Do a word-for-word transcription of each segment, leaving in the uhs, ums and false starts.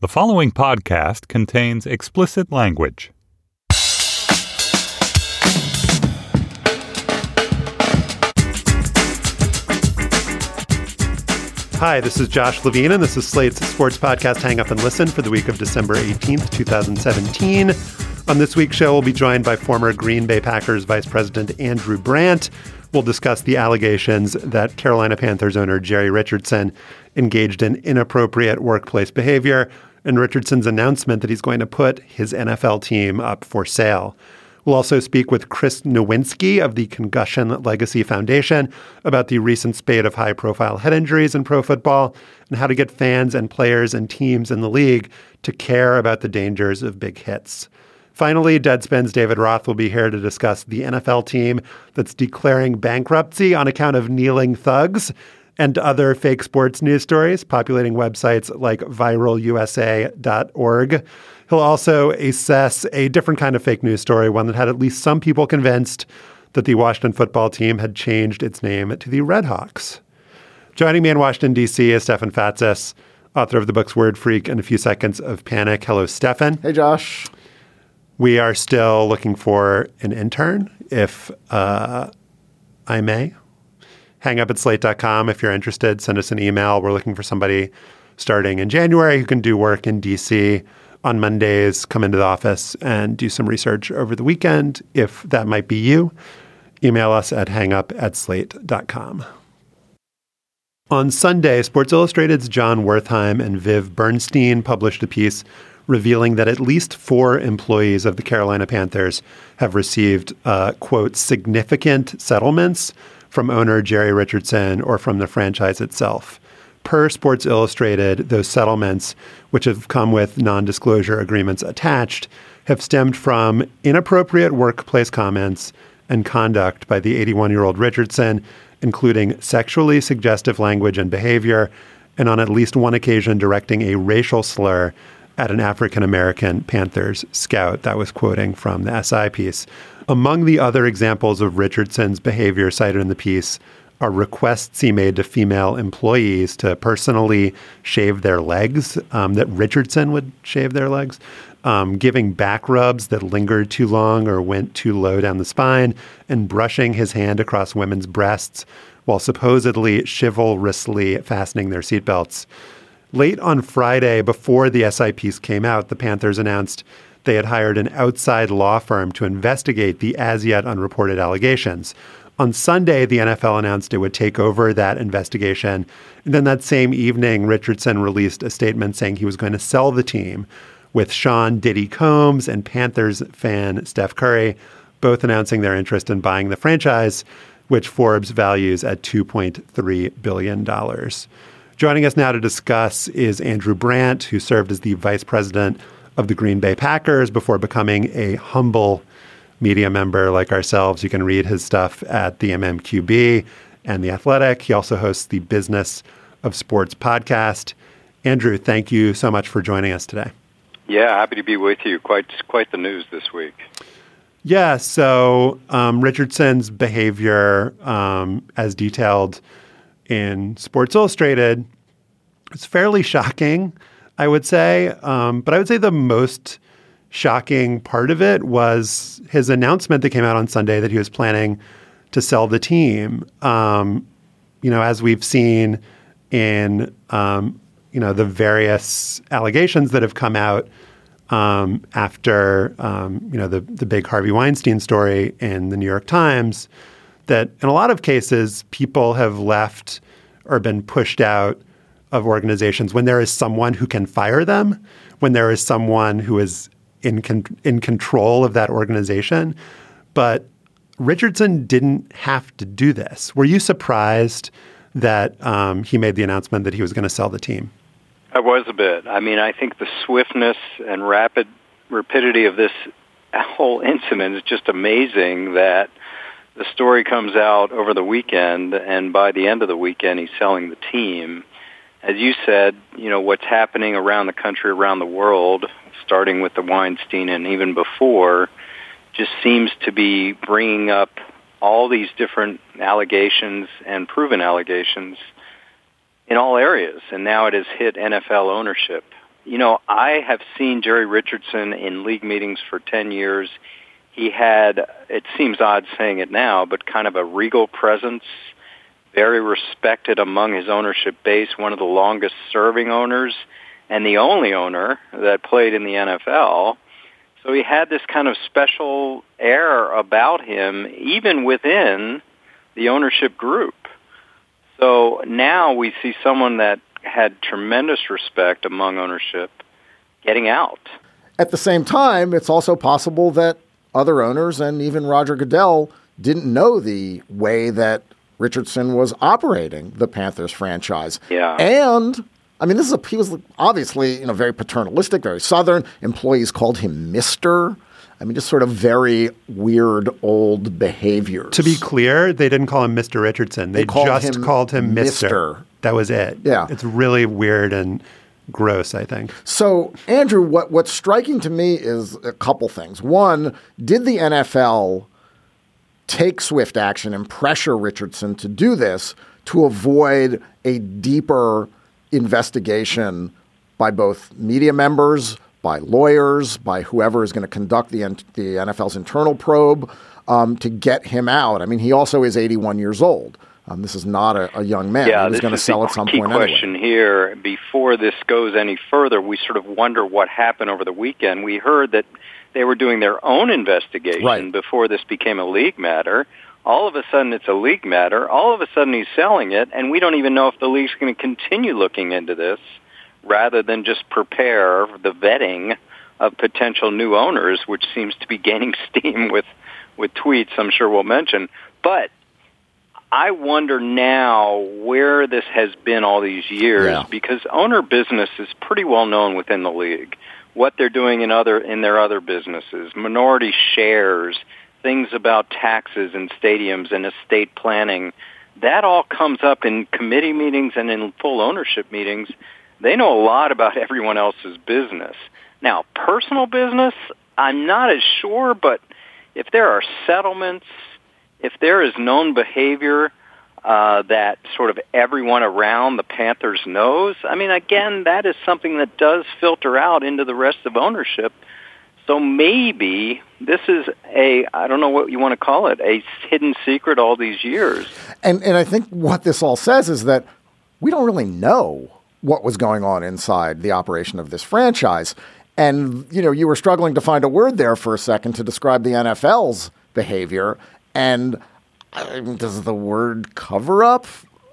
The following podcast contains explicit language. Hi, this is Josh Levine, and this is Slate's sports podcast, Hang Up and Listen, for the week of December eighteenth, twenty seventeen. On this week's show, we'll be joined by former Green Bay Packers Vice President Andrew Brandt. We'll discuss the allegations that Carolina Panthers owner Jerry Richardson engaged in inappropriate workplace behavior, and Richardson's announcement that he's going to put his N F L team up for sale. We'll also speak with Chris Nowinski of the Concussion Legacy Foundation about the recent spate of high-profile head injuries in pro football and how to get fans and players and teams in the league to care about the dangers of big hits. Finally, Deadspin's David Roth will be here to discuss the N F L team that's declaring bankruptcy on account of kneeling thugs and other fake sports news stories populating websites like viral U S A dot org. He'll also assess a different kind of fake news story, one that had at least some people convinced that the Washington football team had changed its name to the Redhawks. Joining me in Washington, D C is Stefan Fatsis, author of the books Word Freak and A Few Seconds of Panic. Hello, Stefan. Hey, Josh. We are still looking for an intern, if uh, I may. Hang up at slate dot com if you're interested. Send us an email. We're looking for somebody starting in January who can do work in D C on Mondays, come into the office and do some research over the weekend. If that might be you, email us at hangup at slate dot com. On Sunday, Sports Illustrated's John Wertheim and Viv Bernstein published a piece revealing that at least four employees of the Carolina Panthers have received, uh, quote, significant settlements from owner Jerry Richardson or from the franchise itself. Per Sports Illustrated, those settlements, which have come with non-disclosure agreements attached, have stemmed from inappropriate workplace comments and conduct by the eighty-one-year-old Richardson, including sexually suggestive language and behavior, and on at least one occasion directing a racial slur at an African-American Panthers scout. That was quoting from the S I piece. Among the other examples of Richardson's behavior cited in the piece are requests he made to female employees to personally shave their legs, um, that Richardson would shave their legs, um, giving back rubs that lingered too long or went too low down the spine, and brushing his hand across women's breasts while supposedly chivalrously fastening their seatbelts. Late on Friday, before the S I piece came out, the Panthers announced they had hired an outside law firm to investigate the as-yet unreported allegations. On Sunday, the N F L announced it would take over that investigation. And then that same evening, Richardson released a statement saying he was going to sell the team, with Sean Diddy Combs and Panthers fan Steph Curry both announcing their interest in buying the franchise, which Forbes values at two point three billion dollars. Joining us now to discuss is Andrew Brandt, who served as the vice president of the Green Bay Packers before becoming a humble media member like ourselves. You can read his stuff at the M M Q B and The Athletic. He also hosts the Business of Sports podcast. Andrew, thank you so much for joining us today. Yeah, happy to be with you. Quite quite the news this week. Yeah, so um, Richardson's behavior, um, as detailed in Sports Illustrated, is fairly shocking, I would say. Um, but I would say the most shocking part of it was his announcement that came out on Sunday that he was planning to sell the team. Um, you know, as we've seen in, um, you know, the various allegations that have come out um, after, um, you know, the, the big Harvey Weinstein story in the New York Times, that in a lot of cases, people have left or been pushed out of organizations when there is someone who can fire them, when there is someone who is in con- in control of that organization. But Richardson didn't have to do this. Were you surprised that um, he made the announcement that he was going to sell the team? I was a bit. I mean, I think the swiftness and rapid rapidity of this whole incident is just amazing, that the story comes out over the weekend, and by the end of the weekend, he's selling the team. As you said, you know, what's happening around the country, around the world, starting with the Weinstein and even before, just seems to be bringing up all these different allegations and proven allegations in all areas. And now it has hit N F L ownership. you know, I have seen Jerry Richardson in league meetings for ten years. He had, it seems odd saying it now, but kind of a regal presence, very respected among his ownership base, one of the longest serving owners, and the only owner that played in the N F L. So he had this kind of special air about him, even within the ownership group. So now we see someone that had tremendous respect among ownership getting out. At the same time, it's also possible that other owners and even Roger Goodell didn't know the way that Richardson was operating the Panthers franchise. Yeah. And I mean, this is a, he was obviously, you know, very paternalistic, very Southern. Employees called him Mister I mean, just sort of very weird old behaviors. To be clear, they didn't call him Mister Richardson. They, they called just him called him Mister Mister That was it. Yeah. It's really weird and gross, I think. So, Andrew, what, what's striking to me is a couple things. One, did the N F L take swift action and pressure Richardson to do this to avoid a deeper investigation by both media members, by lawyers, by whoever is going to conduct the, the N F L's internal probe um, to get him out? I mean, he also is eighty-one years old. Um, this is not a, a young man. Yeah, he was going to sell at some point anyway. The key question here, before this goes any further, we sort of wonder what happened over the weekend. We heard that they were doing their own investigation right. before this became a league matter. All of a sudden, it's a league matter. All of a sudden, he's selling it, and we don't even know if the league's going to continue looking into this rather than just prepare the vetting of potential new owners, which seems to be gaining steam with, with tweets I'm sure we'll mention. But I wonder now where this has been all these years, yeah. because owner business is pretty well known within the league. What they're doing in other in their other businesses, minority shares, things about taxes and stadiums and estate planning, that all comes up in committee meetings and in full ownership meetings. They know a lot about everyone else's business. Now, personal business, I'm not as sure, but if there are settlements, if there is known behavior uh, that sort of everyone around the Panthers knows, I mean, again, that is something that does filter out into the rest of ownership. So maybe this is a, I don't know what you want to call it, a hidden secret all these years. And and I think what this all says is that we don't really know what was going on inside the operation of this franchise. And, you know, you were struggling to find a word there for a second to describe the N F L's behavior. And I mean, does the word cover up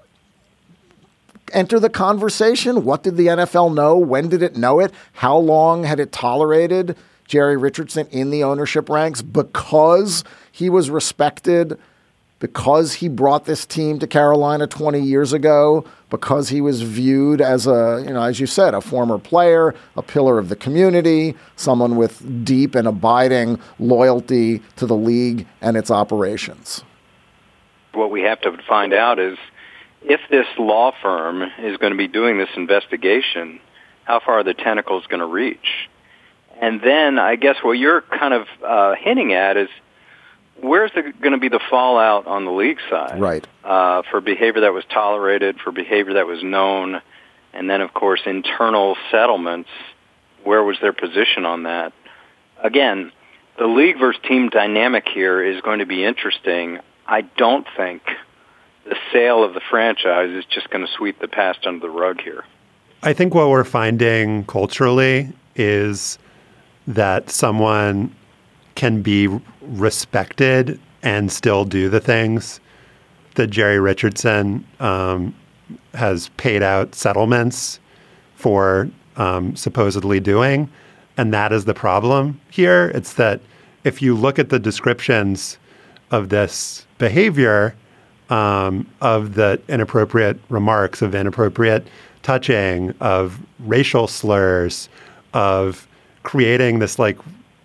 enter the conversation? What did the N F L know? When did it know it? How long had it tolerated Jerry Richardson in the ownership ranks because he was respected, because he brought this team to Carolina twenty years ago, because he was viewed as a, you know, as you said, a former player, a pillar of the community, someone with deep and abiding loyalty to the league and its operations? What we have to find out is if this law firm is going to be doing this investigation, how far are the tentacles going to reach? And then I guess what you're kind of uh, hinting at is, where's going to be the fallout on the league side? Right. Uh, for behavior that was tolerated, for behavior that was known, and then, of course, internal settlements. Where was their position on that? Again, the league versus team dynamic here is going to be interesting. I don't think the sale of the franchise is just going to sweep the past under the rug here. I think what we're finding culturally is that someone can be respected and still do the things that Jerry Richardson um, has paid out settlements for um, supposedly doing. And that is the problem here. It's that if you look at the descriptions of this behavior, um, of the inappropriate remarks, of inappropriate touching, of racial slurs, of creating this like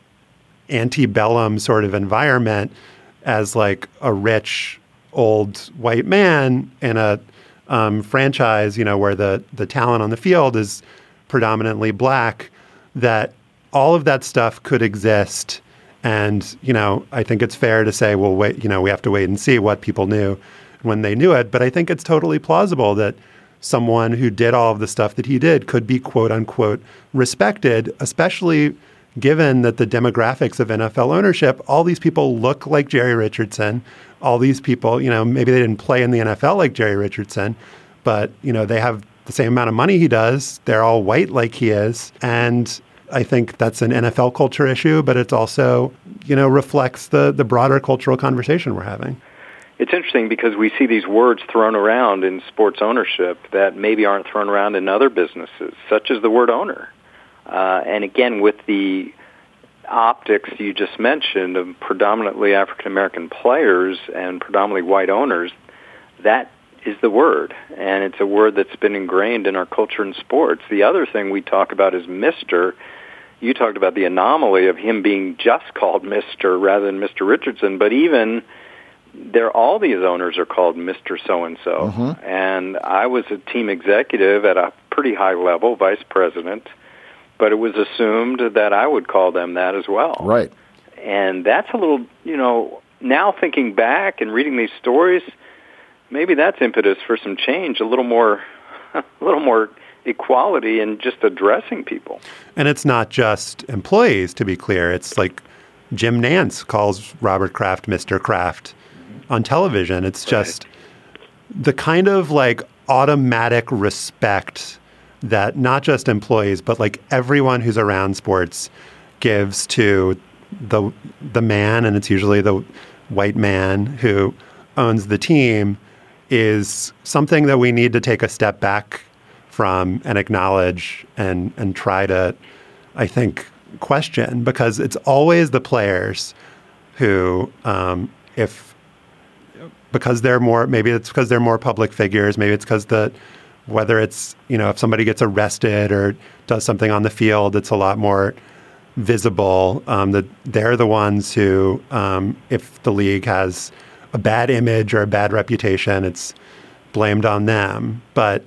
antebellum sort of environment as like a rich old white man in a um, franchise, you know, where the, the talent on the field is predominantly black, that all of that stuff could exist. And, you know, I think it's fair to say, well, wait, you know, we have to wait and see what people knew when they knew it. But I think it's totally plausible that someone who did all of the stuff that he did could be quote unquote respected, especially given that the demographics of N F L ownership, all these people look like Jerry Richardson. All these people, you know, maybe they didn't play in the N F L like Jerry Richardson, but, you know, they have the same amount of money he does. They're all white like he is. And I think that's an N F L culture issue, but it's also, you know, reflects the, the broader cultural conversation we're having. It's interesting because we see these words thrown around in sports ownership that maybe aren't thrown around in other businesses, such as the word owner. Uh, and again, with the optics you just mentioned of predominantly African-American players and predominantly white owners, that is the word. And it's a word that's been ingrained in our culture in sports. The other thing we talk about is Mister You talked about the anomaly of him being just called Mister rather than Mister Richardson, but even there, all these owners are called Mister So-and-so. Mm-hmm. And I was a team executive at a pretty high level, vice president, but it was assumed that I would call them that as well. Right. And that's a little, you know, now thinking back and reading these stories, maybe that's impetus for some change, a little more, a little more equality in just addressing people. And it's not just employees, to be clear. It's like Jim Nance calls Robert Kraft Mister Kraft on television. It's just right. The kind of like automatic respect that not just employees, but like everyone who's around sports gives to the the man, and it's usually the white man who owns the team, is something that we need to take a step back from and acknowledge and and try to, I think, question, because it's always the players who, um, if because they're more, maybe it's because they're more public figures, maybe it's because the whether it's, you know, if somebody gets arrested or does something on the field, it's a lot more visible. Um, that they're the ones who, um, if the league has a bad image or a bad reputation, it's blamed on them. But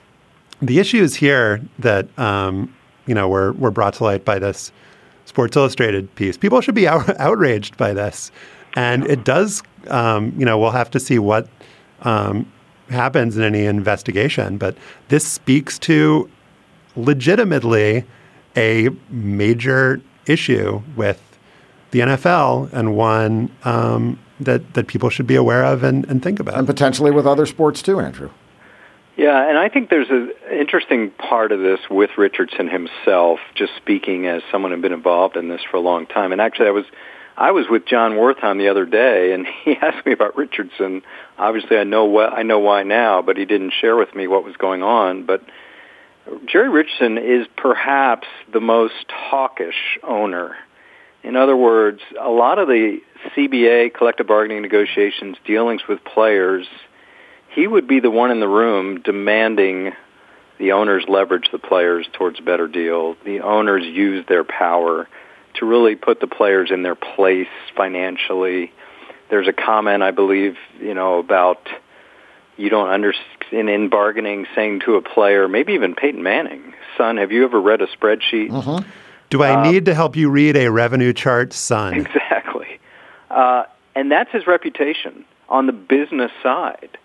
the issues here that, um, you know, were, were brought to light by this Sports Illustrated piece, people should be out, outraged by this. And it does, um, you know, we'll have to see what um, happens in any investigation. But this speaks to legitimately a major issue with the N F L, and one um, that, that people should be aware of and, and think about. And potentially with other sports too, Andrew. Yeah, and I think there's an interesting part of this with Richardson himself, just speaking as someone who's been involved in this for a long time. And actually, I was I was with John Wertheim the other day, and he asked me about Richardson. Obviously, I know what, I know why now, but he didn't share with me what was going on. But Jerry Richardson is perhaps the most hawkish owner. In other words, a lot of the C B A, collective bargaining negotiations, dealings with players, he would be the one in the room demanding the owners leverage the players towards a better deal. The owners use their power to really put the players in their place financially. There's a comment, I believe, you know, about you don't understand in bargaining, saying to a player, maybe even Peyton Manning, son, have you ever read a spreadsheet? Mm-hmm. Do I uh, need to help you read a revenue chart, son? Exactly. Uh, and that's his reputation on the business side.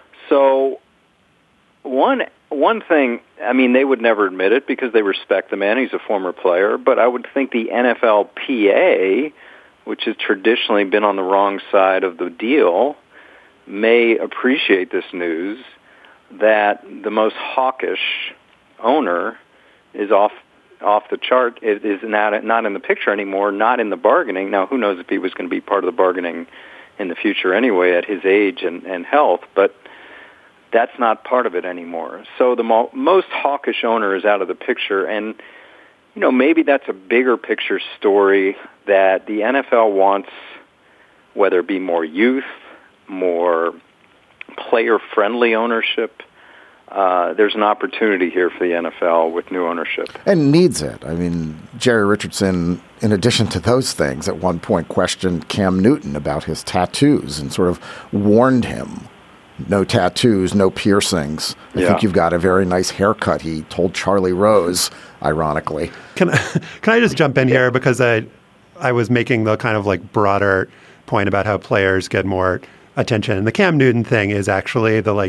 So one one thing, I mean, they would never admit it because they respect the man. He's a former player. But I would think the N F L P A, which has traditionally been on the wrong side of the deal, may appreciate this news that the most hawkish owner is off off the chart, it is not, not in the picture anymore, not in the bargaining. Now, who knows if he was going to be part of the bargaining in the future anyway at his age and, and health, but that's not part of it anymore. So the mo- most hawkish owner is out of the picture, and you know, maybe that's a bigger picture story that the N F L wants, whether it be more youth, more player-friendly ownership. Uh, there's an opportunity here for the N F L with new ownership. And needs it. I mean, Jerry Richardson, in addition to those things, at one point questioned Cam Newton about his tattoos and sort of warned him, no tattoos, no piercings. I yeah. think you've got a very nice haircut, he told Charlie Rose, ironically. Can I, can I just jump in here? Because I, I was making the kind of like broader point about how players get more attention. And the Cam Newton thing is actually the like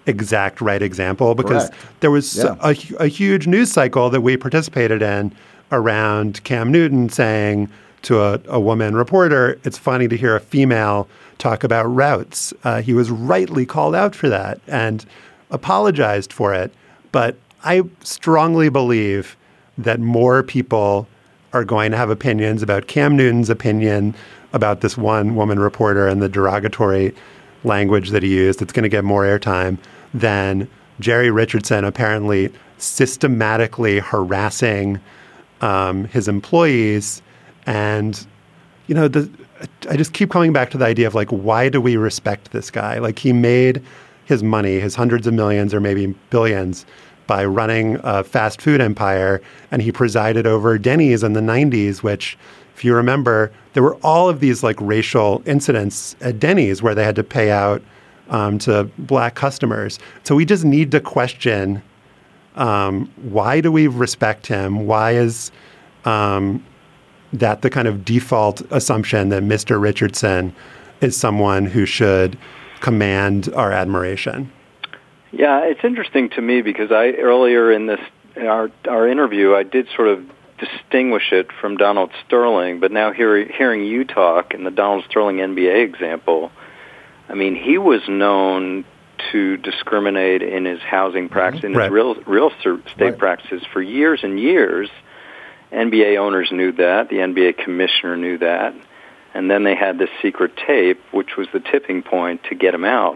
exact right example because Correct. there was Yeah. a, a huge news cycle that we participated in around Cam Newton saying to a, a woman reporter, it's funny to hear a female talk about routes. Uh, he was rightly called out for that and apologized for it. But I strongly believe that more people are going to have opinions about Cam Newton's opinion about this one woman reporter and the derogatory language that he used. It's going to get more airtime than Jerry Richardson apparently systematically harassing um, his employees. And, you know, the, I just keep coming back to the idea of like, why do we respect this guy? Like he made his money, his hundreds of millions or maybe billions by running a fast food empire. And he presided over Denny's in the nineties, which if you remember, there were all of these like racial incidents at Denny's where they had to pay out um, to black customers. So we just need to question, um, why do we respect him? Why is um, that the kind of default assumption that Mister Richardson is someone who should command our admiration? Yeah, it's interesting to me because I earlier in this in our our interview, I did sort of distinguish it from Donald Sterling, but now hear, hearing you talk in the Donald Sterling N B A example, I mean, he was known to discriminate in his housing practice, in right. his real real estate right. practices for years and years. N B A owners knew that. The N B A commissioner knew that. And then they had this secret tape, which was the tipping point to get him out.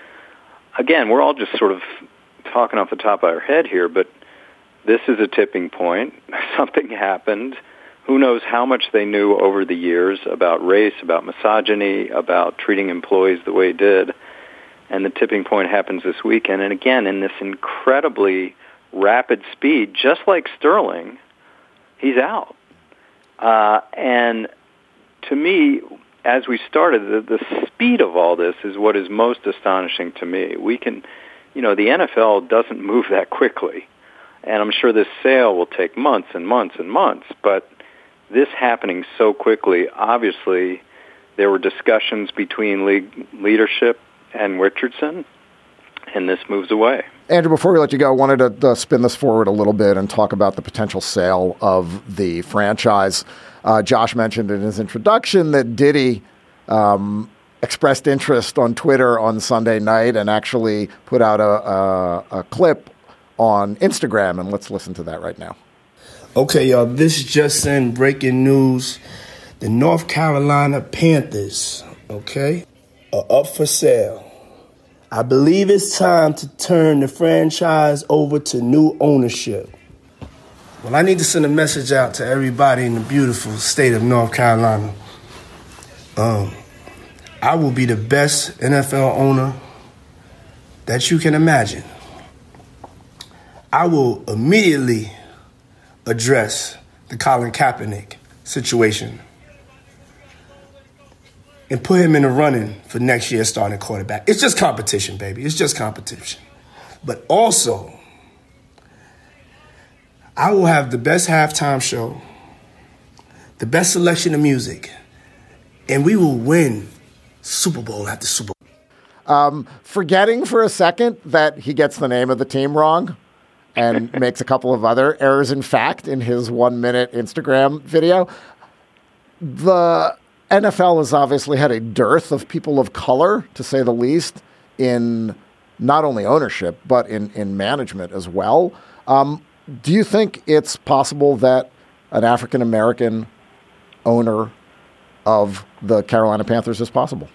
Again, we're all just sort of talking off the top of our head here, but this is a tipping point. Something happened. Who knows how much they knew over the years about race, about misogyny, about treating employees the way he did. And the tipping point happens this weekend. And again, in this incredibly rapid speed, just like Sterling, he's out. Uh, and to me, as we started, the, the speed of all this is what is most astonishing to me. We can, you know, the N F L doesn't move that quickly. And I'm sure this sale will take months and months and months. But this happening so quickly, obviously, there were discussions between league leadership and Richardson, and this moves away. Andrew, before we let you go, I wanted to uh, spin this forward a little bit and talk about the potential sale of the franchise. Uh, Josh mentioned in his introduction that Diddy um, expressed interest on Twitter on Sunday night and actually put out a, a, a clip on Instagram, and let's listen to that right now. Okay, y'all, this is just in breaking news. The North Carolina Panthers, okay, are up for sale. I believe it's time to turn the franchise over to new ownership. Well, I need to send a message out to everybody in the beautiful state of North Carolina. Um, I will be the best N F L owner that you can imagine. I will immediately address the Colin Kaepernick situation and put him in the running for next year's starting quarterback. It's just competition, baby. It's just competition. But also, I will have the best halftime show, the best selection of music, and we will win Super Bowl after Super Bowl. Um, forgetting for a second that he gets the name of the team wrong and makes a couple of other errors in fact in his one-minute Instagram video. The N F L has obviously had a dearth of people of color, to say the least, in not only ownership, but in, in management as well. Um, do you think it's possible that an African-American owner of the Carolina Panthers is possible?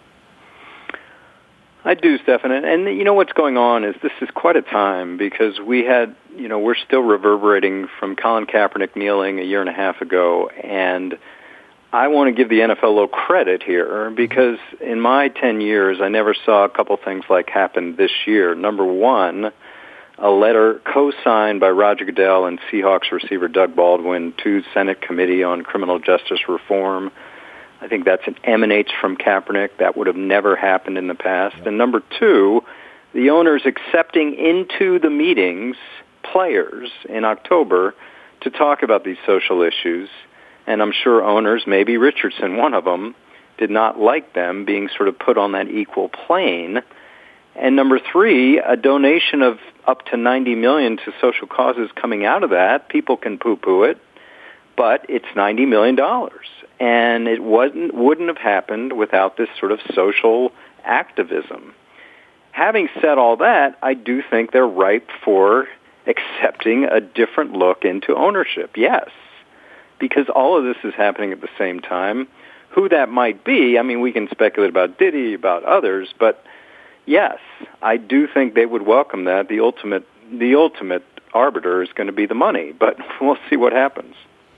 I do, Stefan. And, and you know what's going on is this is quite a time because we had, you know, we're still reverberating from Colin Kaepernick kneeling a year and a half ago. And I want to give the N F L a little credit here because in my ten years, I never saw a couple things like happen this year. Number one, a letter co-signed by Roger Goodell and Seahawks receiver Doug Baldwin to Senate Committee on Criminal Justice Reform. I think that's an emanates from Kaepernick. That would have never happened in the past. And number two, the owners accepting into the meetings players in October to talk about these social issues. And I'm sure owners, maybe Richardson, one of them, did not like them being sort of put on that equal plane. And number three, a donation of up to ninety million dollars to social causes coming out of that. People can poo-poo it, but it's ninety million dollars. And it wasn't, wouldn't have happened without this sort of social activism. Having said all that, I do think they're ripe for accepting a different look into ownership, yes, because all of this is happening at the same time. Who that might be, I mean, we can speculate about Diddy, about others, but yes, I do think they would welcome that. The ultimate, the ultimate arbiter is going to be the money, but we'll see what happens.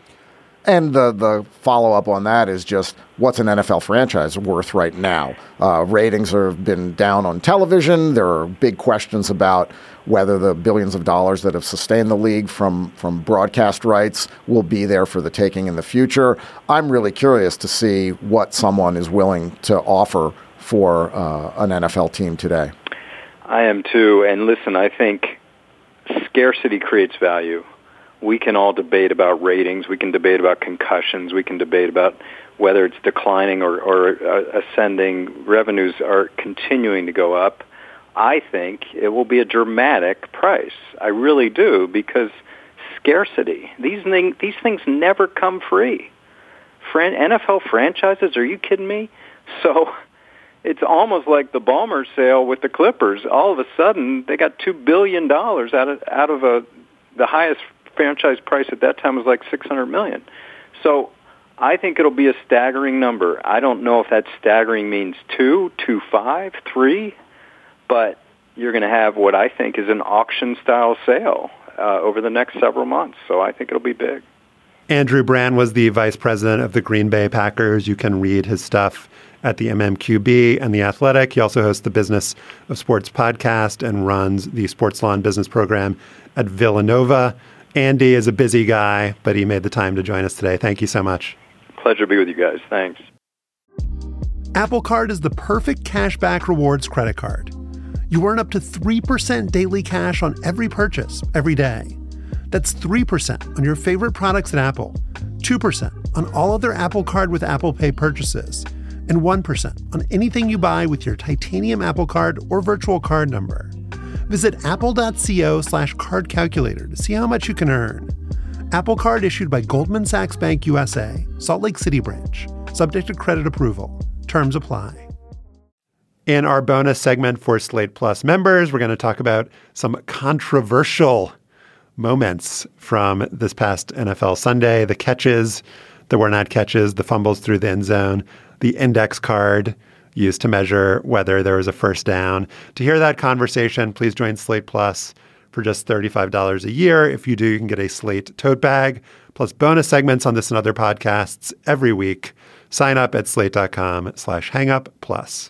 And the, the follow-up on that is just, what's an N F L franchise worth right now? Uh, ratings have been down on television. There are big questions about whether the billions of dollars that have sustained the league from, from broadcast rights will be there for the taking in the future. I'm really curious to see what someone is willing to offer for uh, an N F L team today. I am too. And listen, I think scarcity creates value. We can all debate about ratings. We can debate about concussions. We can debate about whether it's declining or, or uh, ascending. Revenues are continuing to go up. I think it will be a dramatic price. I really do, because scarcity. These, thing, these things never come free. Fran- N F L franchises, are you kidding me? So it's almost like the Ballmer sale with the Clippers. All of a sudden, they got two billion dollars out of, out of a, the highest franchise price at that time was like six hundred million dollars. So I think it'll be a staggering number. I don't know if that staggering means two, two, five, three, but you're going to have what I think is an auction-style sale uh, over the next several months. So I think it'll be big. Andrew Brandt was the vice president of the Green Bay Packers. You can read his stuff at the M M Q B and The Athletic. He also hosts the Business of Sports podcast and runs the Sports Law and Business program at Villanova. Andy is a busy guy, but he made the time to join us today. Thank you so much. Pleasure to be with you guys. Thanks. Apple Card is the perfect cashback rewards credit card. You earn up to three percent daily cash on every purchase, every day. That's three percent on your favorite products at Apple, two percent on all other Apple Card with Apple Pay purchases, and one percent on anything you buy with your titanium Apple Card or virtual card number. Visit apple.co slash card calculator to see how much you can earn. Apple Card issued by Goldman Sachs Bank U S A, Salt Lake City branch. Subject to credit approval. Terms apply. In our bonus segment for Slate Plus members, we're going to talk about some controversial moments from this past N F L Sunday. The catches that were not catches, the fumbles through the end zone, the index card used to measure whether there was a first down. To hear that conversation, please join Slate Plus for just thirty-five dollars a year. If you do, you can get a Slate tote bag, plus bonus segments on this and other podcasts every week. Sign up at slate.com slash hangup plus.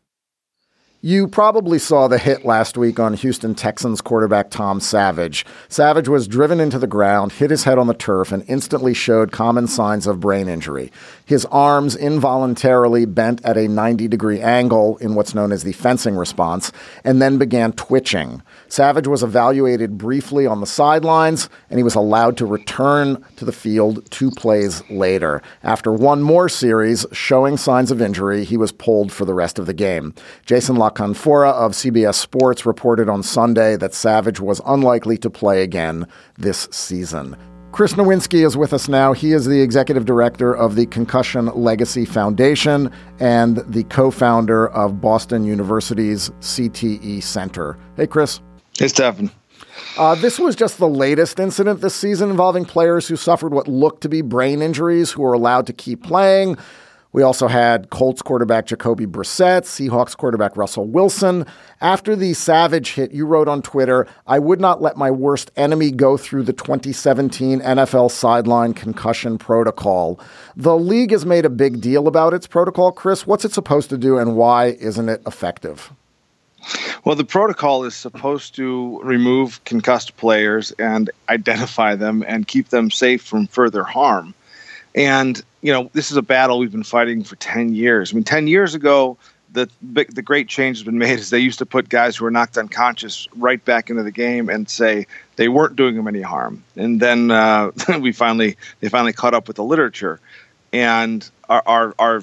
You probably saw the hit last week on Houston Texans quarterback Tom Savage. Savage was driven into the ground, hit his head on the turf, and instantly showed common signs of brain injury. His arms involuntarily bent at a ninety-degree angle in what's known as the fencing response, and then began twitching. Savage was evaluated briefly on the sidelines, and he was allowed to return to the field two plays later. After one more series showing signs of injury, he was pulled for the rest of the game. Jason La Canfora of C B S Sports reported on Sunday that Savage was unlikely to play again this season. Chris Nowinski is with us now. He is the executive director of the Concussion Legacy Foundation and the co-founder of Boston University's C T E Center. Hey, Chris. Hey, Stephen. Uh, this was just the latest incident this season involving players who suffered what looked to be brain injuries who were allowed to keep playing. We also had Colts quarterback Jacoby Brissett, Seahawks quarterback Russell Wilson. After the Savage hit, you wrote on Twitter, "I would not let my worst enemy go through the twenty seventeen N F L sideline concussion protocol." The league has made a big deal about its protocol. Chris, what's it supposed to do and why isn't it effective? Well, the protocol is supposed to remove concussed players and identify them and keep them safe from further harm. And, you know, this is a battle we've been fighting for ten years. I mean, ten years ago, the big, the great change has been made is they used to put guys who were knocked unconscious right back into the game and say they weren't doing them any harm. And then uh, we finally they finally caught up with the literature. And our, our, our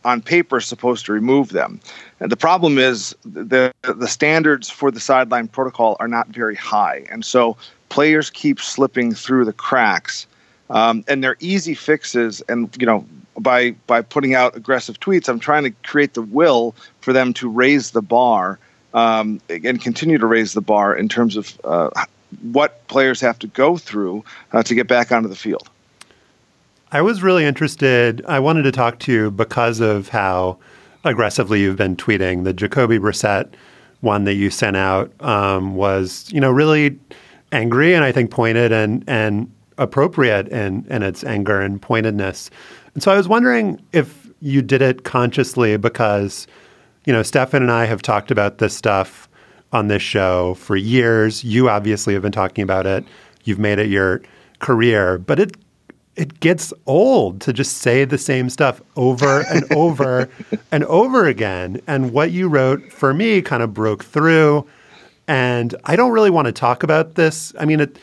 on paper supposed to remove them. And the problem is the the standards for the sideline protocol are not very high. And so players keep slipping through the cracks. Um, and they're easy fixes. And, you know, by by putting out aggressive tweets, I'm trying to create the will for them to raise the bar um, and continue to raise the bar in terms of uh, what players have to go through uh, to get back onto the field. I was really interested. I wanted to talk to you because of how aggressively you've been tweeting. The Jacoby Brissett one that you sent out um, was, you know, really angry and I think pointed and and appropriate in, in its anger and pointedness. And so I was wondering if you did it consciously because, you know, Stefan and I have talked about this stuff on this show for years. You obviously have been talking about it. You've made it your career, but it it gets old to just say the same stuff over and over and over again. And what you wrote for me kind of broke through. And I don't really want to talk about this. I mean, it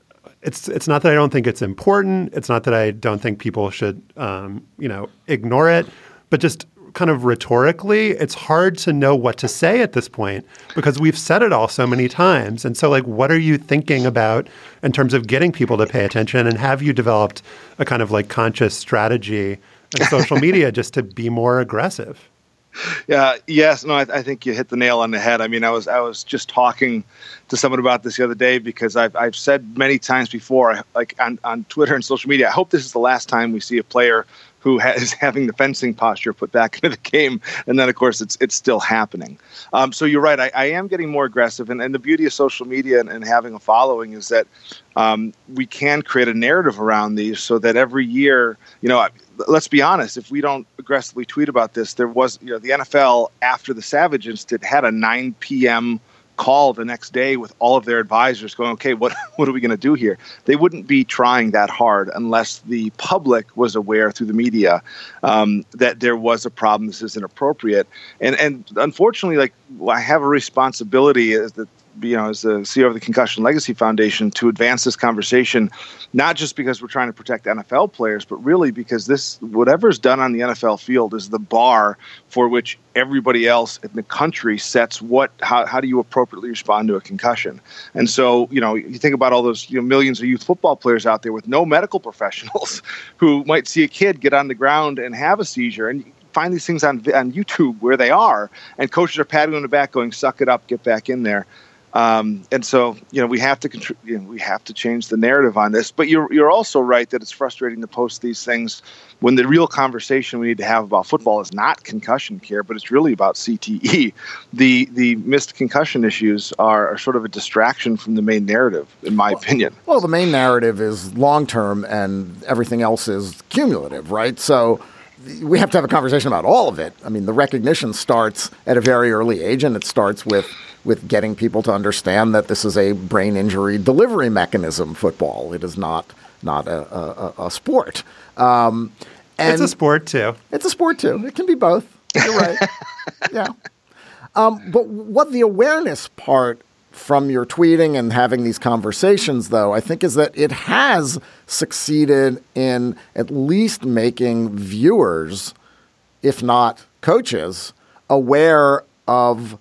it's it's not that I don't think it's important. It's not that I don't think people should, um, you know, ignore it. But just kind of rhetorically, it's hard to know what to say at this point because we've said it all so many times. And so, like, what are you thinking about in terms of getting people to pay attention? And have you developed a kind of like conscious strategy in social media just to be more aggressive? Yeah. Yes. No. I, I think you hit the nail on the head. I mean, I was I was just talking to someone about this the other day because I've I've said many times before, like on, on Twitter and social media, I hope this is the last time we see a player who ha- is having the fencing posture put back into the game, and then of course it's it's still happening. Um, so you're right. I, I am getting more aggressive, and, and the beauty of social media and, and having a following is that um, we can create a narrative around these, so that every year, you know. I, Let's be honest, if we don't aggressively tweet about this, there was, you know, the N F L after the Savage incident had a nine p.m. call the next day with all of their advisors going, okay, what what are we going to do here? They wouldn't be trying that hard unless the public was aware through the media um, that there was a problem, this is inappropriate. And and unfortunately, like, I have a responsibility as the you know, as the C E O of the Concussion Legacy Foundation to advance this conversation, not just because we're trying to protect N F L players, but really because this, whatever's done on the N F L field is the bar for which everybody else in the country sets what, how, how do you appropriately respond to a concussion? And so, you know, you think about all those, you know, millions of youth football players out there with no medical professionals who might see a kid get on the ground and have a seizure, and find these things on on YouTube where they are, and coaches are patting on the back going, suck it up, get back in there. Um, and so, you know, we have to contr- you know, we have to change the narrative on this. But you're you're also right that it's frustrating to post these things when the real conversation we need to have about football is not concussion care, but it's really about C T E. The the missed concussion issues are, are sort of a distraction from the main narrative, in my well, opinion. Well, the main narrative is long term, and everything else is cumulative, right? So we have to have a conversation about all of it. I mean, the recognition starts at a very early age, and it starts with with getting people to understand that this is a brain injury delivery mechanism, football. It is not not a, a, a sport. Um, and it's a sport, too. It's a sport, too. It can be both. You're right. Yeah. Um, but what the awareness part from your tweeting and having these conversations, though, I think is that it has succeeded in at least making viewers, if not coaches, aware of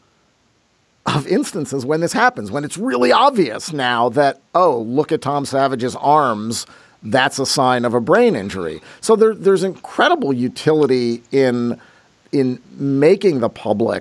of instances when this happens, when it's really obvious now that, oh, look at Tom Savage's arms, that's a sign of a brain injury. So there, there's incredible utility in in making the public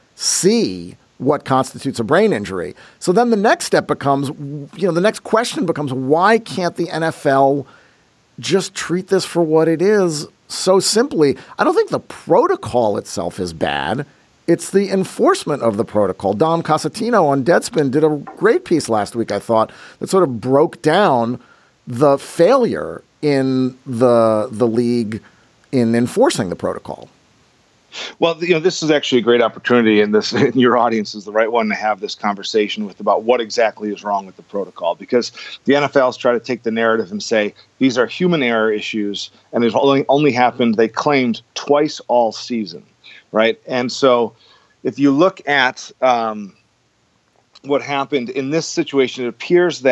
see what constitutes a brain injury. So then the next step becomes, you know, the next question becomes, why can't the N F L just treat this for what it is so simply? I don't think the protocol itself is bad. It's the enforcement of the protocol. Dom Casatino on Deadspin did a great piece last week, I thought, that sort of broke down the failure in the the league in enforcing the protocol. Well, you know, this is actually a great opportunity, and this and your audience is the right one to have this conversation with about what exactly is wrong with the protocol, because the N F L is trying to take the narrative and say these are human error issues, and it's only only happened, they claimed, twice all season. Right. And so if you look at um, what happened in this situation, it appears that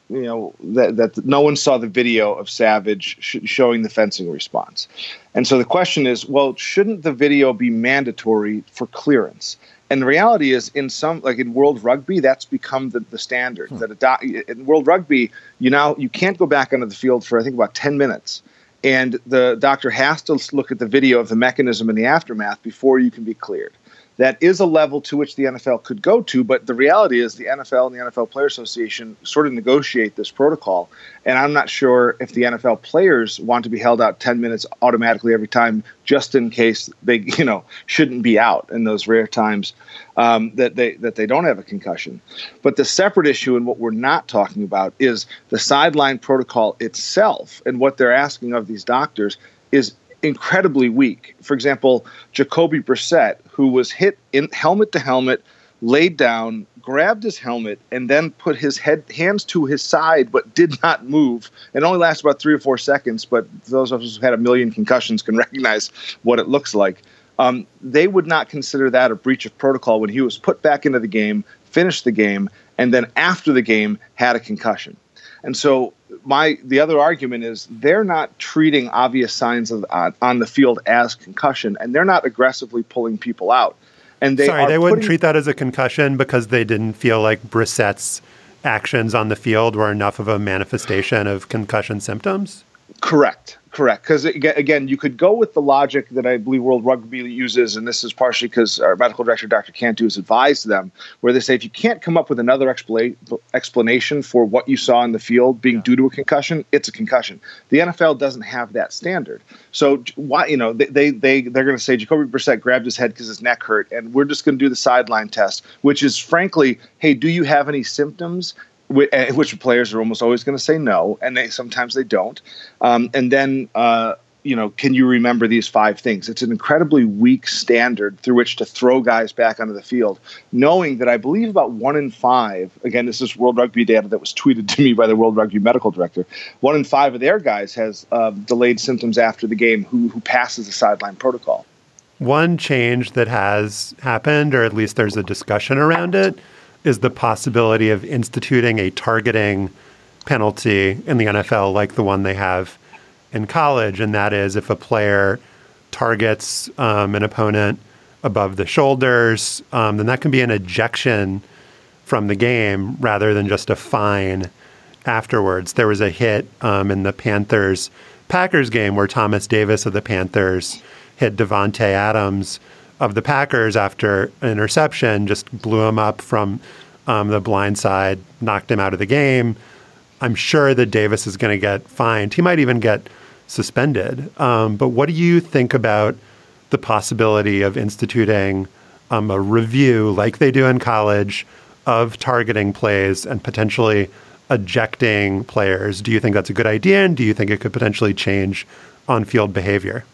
you know, that, that no one saw the video of Savage sh- showing the fencing response. And so the question is, well, shouldn't the video be mandatory for clearance? And the reality is, in some, like in World Rugby, that's become the, the standard. Hmm. That a do- in World Rugby, you now you can't go back onto the field for I think about ten minutes, and the doctor has to look at the video of the mechanism in the aftermath before you can be cleared. That is a level to which the N F L could go to, but the reality is the N F L and the N F L Players Association sort of negotiate this protocol, and I'm not sure if the N F L players want to be held out ten minutes automatically every time, just in case they, you know, shouldn't be out in those rare times um, that they that they don't have a concussion. But the separate issue, and what we're not talking about, is the sideline protocol itself, and what they're asking of these doctors is incredibly weak. For example, Jacoby Brissett, who was hit in helmet to helmet, laid down, grabbed his helmet, and then put his head hands to his side, but did not move. It only lasted about three or four seconds, but those of us who had a million concussions can recognize what it looks like. Um, they would not consider that a breach of protocol when he was put back into the game, finished the game, and then after the game had a concussion. And so my the other argument is they're not treating obvious signs of uh, on the field as concussion, and they're not aggressively pulling people out. And they Sorry, they wouldn't putting, treat that as a concussion because they didn't feel like Brissett's actions on the field were enough of a manifestation of concussion symptoms? Correct. Correct. Because, again, you could go with the logic that I believe World Rugby uses, and this is partially because our medical director, Doctor Cantu, has advised them, where they say if you can't come up with another expla- explanation for what you saw in the field being due to a concussion, it's a concussion. The N F L doesn't have that standard. So, why, you know, they, they, they, they're going to say Jacoby Brissett grabbed his head because his neck hurt, and we're just going to do the sideline test, which is, frankly, hey, do you have any symptoms? Which players are almost always going to say no, and they sometimes they don't. Um, and then, uh, you know, can you remember these five things? It's an incredibly weak standard through which to throw guys back onto the field, knowing that I believe about one in five, again, this is World Rugby data that was tweeted to me by the World Rugby medical director, one in five of their guys has uh, delayed symptoms after the game who, who passes the sideline protocol. One change that has happened, or at least there's a discussion around it, is the possibility of instituting a targeting penalty in the N F L like the one they have in college. And that is if a player targets um, an opponent above the shoulders, um, then that can be an ejection from the game rather than just a fine afterwards. There was a hit um, in the Panthers-Packers game where Thomas Davis of the Panthers hit Devontae Adams of the Packers after an interception, just blew him up from um, the blind side, knocked him out of the game. I'm sure that Davis is going to get fined. He might even get suspended. Um, but what do you think about the possibility of instituting um, a review like they do in college of targeting plays and potentially ejecting players? Do you think that's a good idea? And do you think it could potentially change on-field behavior?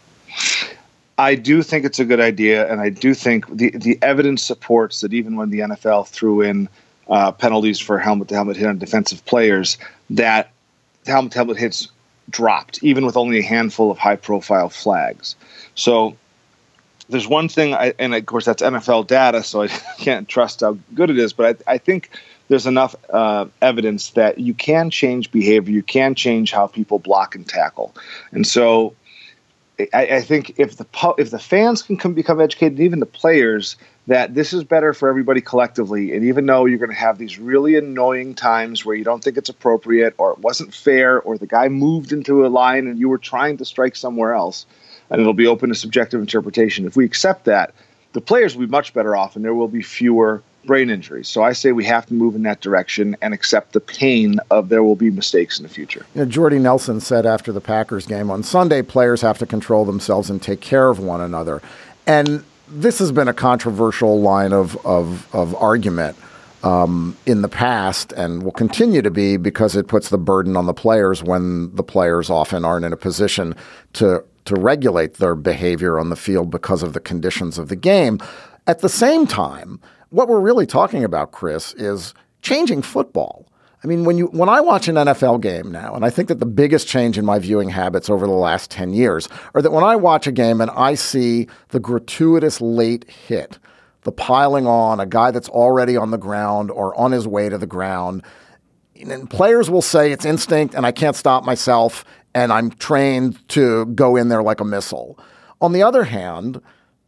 I do think it's a good idea, and I do think the, the evidence supports that even when the N F L threw in uh, penalties for helmet-to-helmet hit on defensive players, that helmet-to-helmet hits dropped, even with only a handful of high-profile flags. So there's one thing, I, and of course that's N F L data, so I can't trust how good it is, but I, I think there's enough uh, evidence that you can change behavior, you can change how people block and tackle. And so I, I think if the if the fans can come, become educated, even the players, that this is better for everybody collectively. And even though you're going to have these really annoying times where you don't think it's appropriate or it wasn't fair or the guy moved into a line and you were trying to strike somewhere else, and it'll be open to subjective interpretation. If we accept that, the players will be much better off and there will be fewer brain injuries. So I say we have to move in that direction and accept the pain of there will be mistakes in the future. You know, Jordy Nelson said after the Packers game on Sunday, players have to control themselves and take care of one another. And this has been a controversial line of of, of argument um, in the past and will continue to be because it puts the burden on the players when the players often aren't in a position to to regulate their behavior on the field because of the conditions of the game. At the same time, what we're really talking about, Chris, is changing football. I mean, when you when I watch an N F L game now, and I think that the biggest change in my viewing habits over the last ten years are that when I watch a game and I see the gratuitous late hit, the piling on, a guy that's already on the ground or on his way to the ground, and players will say it's instinct and I can't stop myself and I'm trained to go in there like a missile. On the other hand,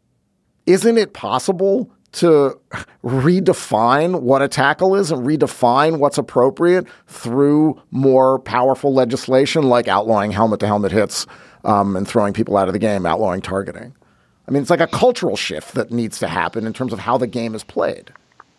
isn't it possible to redefine what a tackle is and redefine what's appropriate through more powerful legislation like outlawing helmet-to-helmet hits um, and throwing people out of the game, outlawing targeting? I mean, it's like a cultural shift that needs to happen in terms of how the game is played.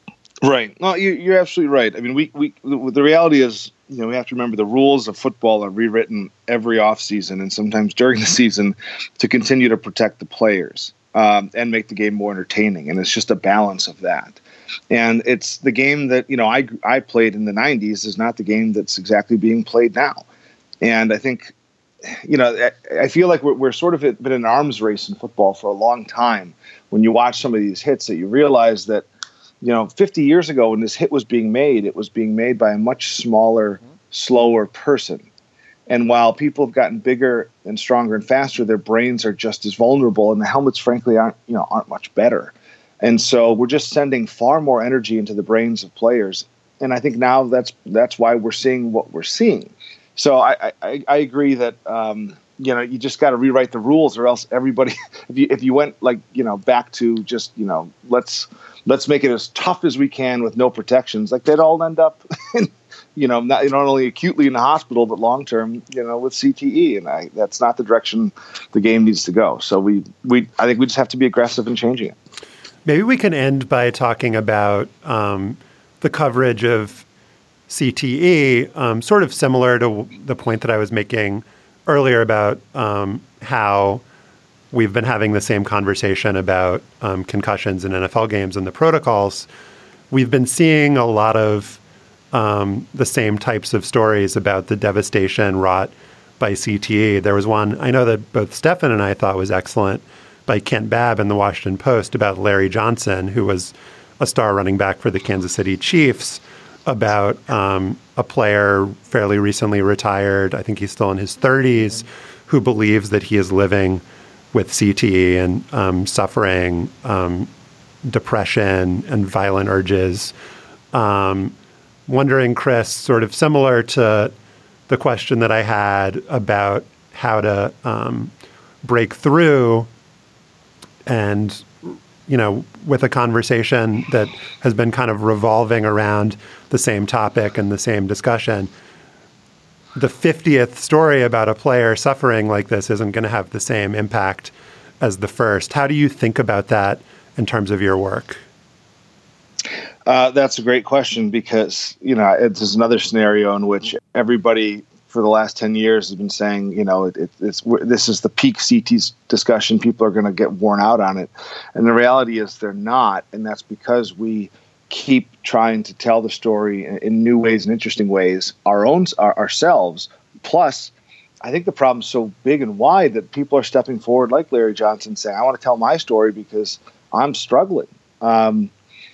Right. No, you, you're absolutely right. I mean, we, we the, the reality is, you know, we have to remember the rules of football are rewritten every offseason and sometimes during the season to continue to protect the players. Um, and make the game more entertaining. And it's just a balance of that. And it's the game that, you know, I I played in the nineties is not the game that's exactly being played now. And I think, you know, I, I feel like we're, we're sort of been in an arms race in football for a long time. When you watch some of these hits that you realize that, you know, fifty years ago when this hit was being made, it was being made by a much smaller, slower person. And while people have gotten bigger and stronger and faster, their brains are just as vulnerable, and the helmets, frankly, aren't you know aren't much better. And so we're just sending far more energy into the brains of players. And I think now that's that's why we're seeing what we're seeing. So I I, I agree that um, you know you just got to rewrite the rules, or else everybody if you if you went like you know back to just you know let's let's make it as tough as we can with no protections, like they'd all end up. in, You know, not, not only acutely in the hospital, but long term, you know, with C T E, and I, that's not the direction the game needs to go. So we, we, I think we just have to be aggressive in changing it. Maybe we can end by talking about um, the coverage of C T E, um, sort of similar to the point that I was making earlier about um, how we've been having the same conversation about um, concussions in N F L games and the protocols. We've been seeing a lot of Um, the same types of stories about the devastation wrought by C T E. There was one I know that both Stefan and I thought was excellent by Kent Babb in the Washington Post about Larry Johnson, who was a star running back for the Kansas City Chiefs, about um, a player fairly recently retired, I think he's still in his thirties, who believes that he is living with C T E and um, suffering um, depression and violent urges. Um, Wondering, Chris, sort of similar to the question that I had about how to um, break through and, you know, with a conversation that has been kind of revolving around the same topic and the same discussion. The fiftieth story about a player suffering like this isn't going to have the same impact as the first. How do you think about that in terms of your work? Uh, that's a great question because, you know, it's another scenario in which everybody for the last ten years has been saying, you know, it, it, it's this is the peak C T discussion. People are going to get worn out on it. And the reality is they're not. And that's because we keep trying to tell the story in, in new ways and interesting ways, our own our, ourselves. Plus, I think the problem's so big and wide that people are stepping forward like Larry Johnson saying, I want to tell my story because I'm struggling. Um,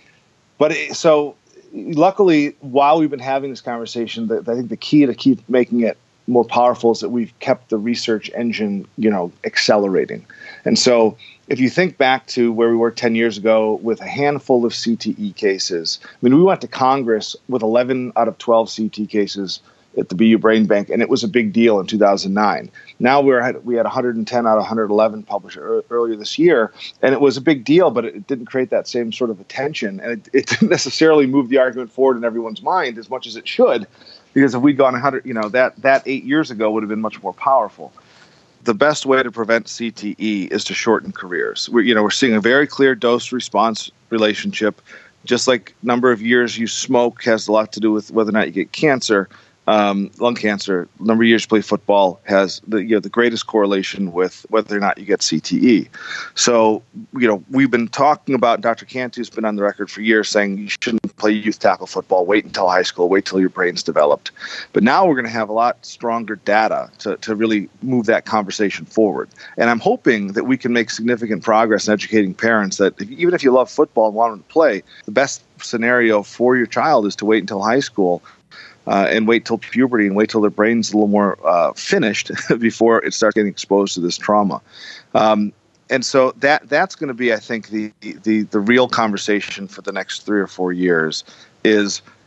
But it, so luckily, while we've been having this conversation, the, I think the key to keep making it more powerful is that we've kept the research engine, you know, accelerating. And so if you think back to where we were ten years ago with a handful of C T E cases, I mean, we went to Congress with eleven out of twelve C T cases at the B U Brain Bank, and it was a big deal in two thousand nine. Now we're at, we had one hundred ten out of one hundred eleven published er, earlier this year, and it was a big deal, but it, it didn't create that same sort of attention, and it, it didn't necessarily move the argument forward in everyone's mind as much as it should, because if we'd gone one hundred, you know, that that eight years ago would have been much more powerful. The best way to prevent C T E is to shorten careers. We're, you know, we're seeing a very clear dose-response relationship. Just like number of years you smoke has a lot to do with whether or not you get cancer. Um, lung cancer, number of years you play football has the you know the greatest correlation with whether or not you get C T E. So, you know, we've been talking about, Doctor Cantu's been on the record for years saying you shouldn't play youth tackle football, wait until high school, wait till your brain's developed. But now we're going to have a lot stronger data to, to really move that conversation forward. And I'm hoping that we can make significant progress in educating parents that if, even if you love football and want them to play, the best scenario for your child is to wait until high school Uh, and wait till puberty and wait till their brain's a little more uh, finished before it starts getting exposed to this trauma. Um, and so that that's going to be, I think, the, the the real conversation for the next three or four years is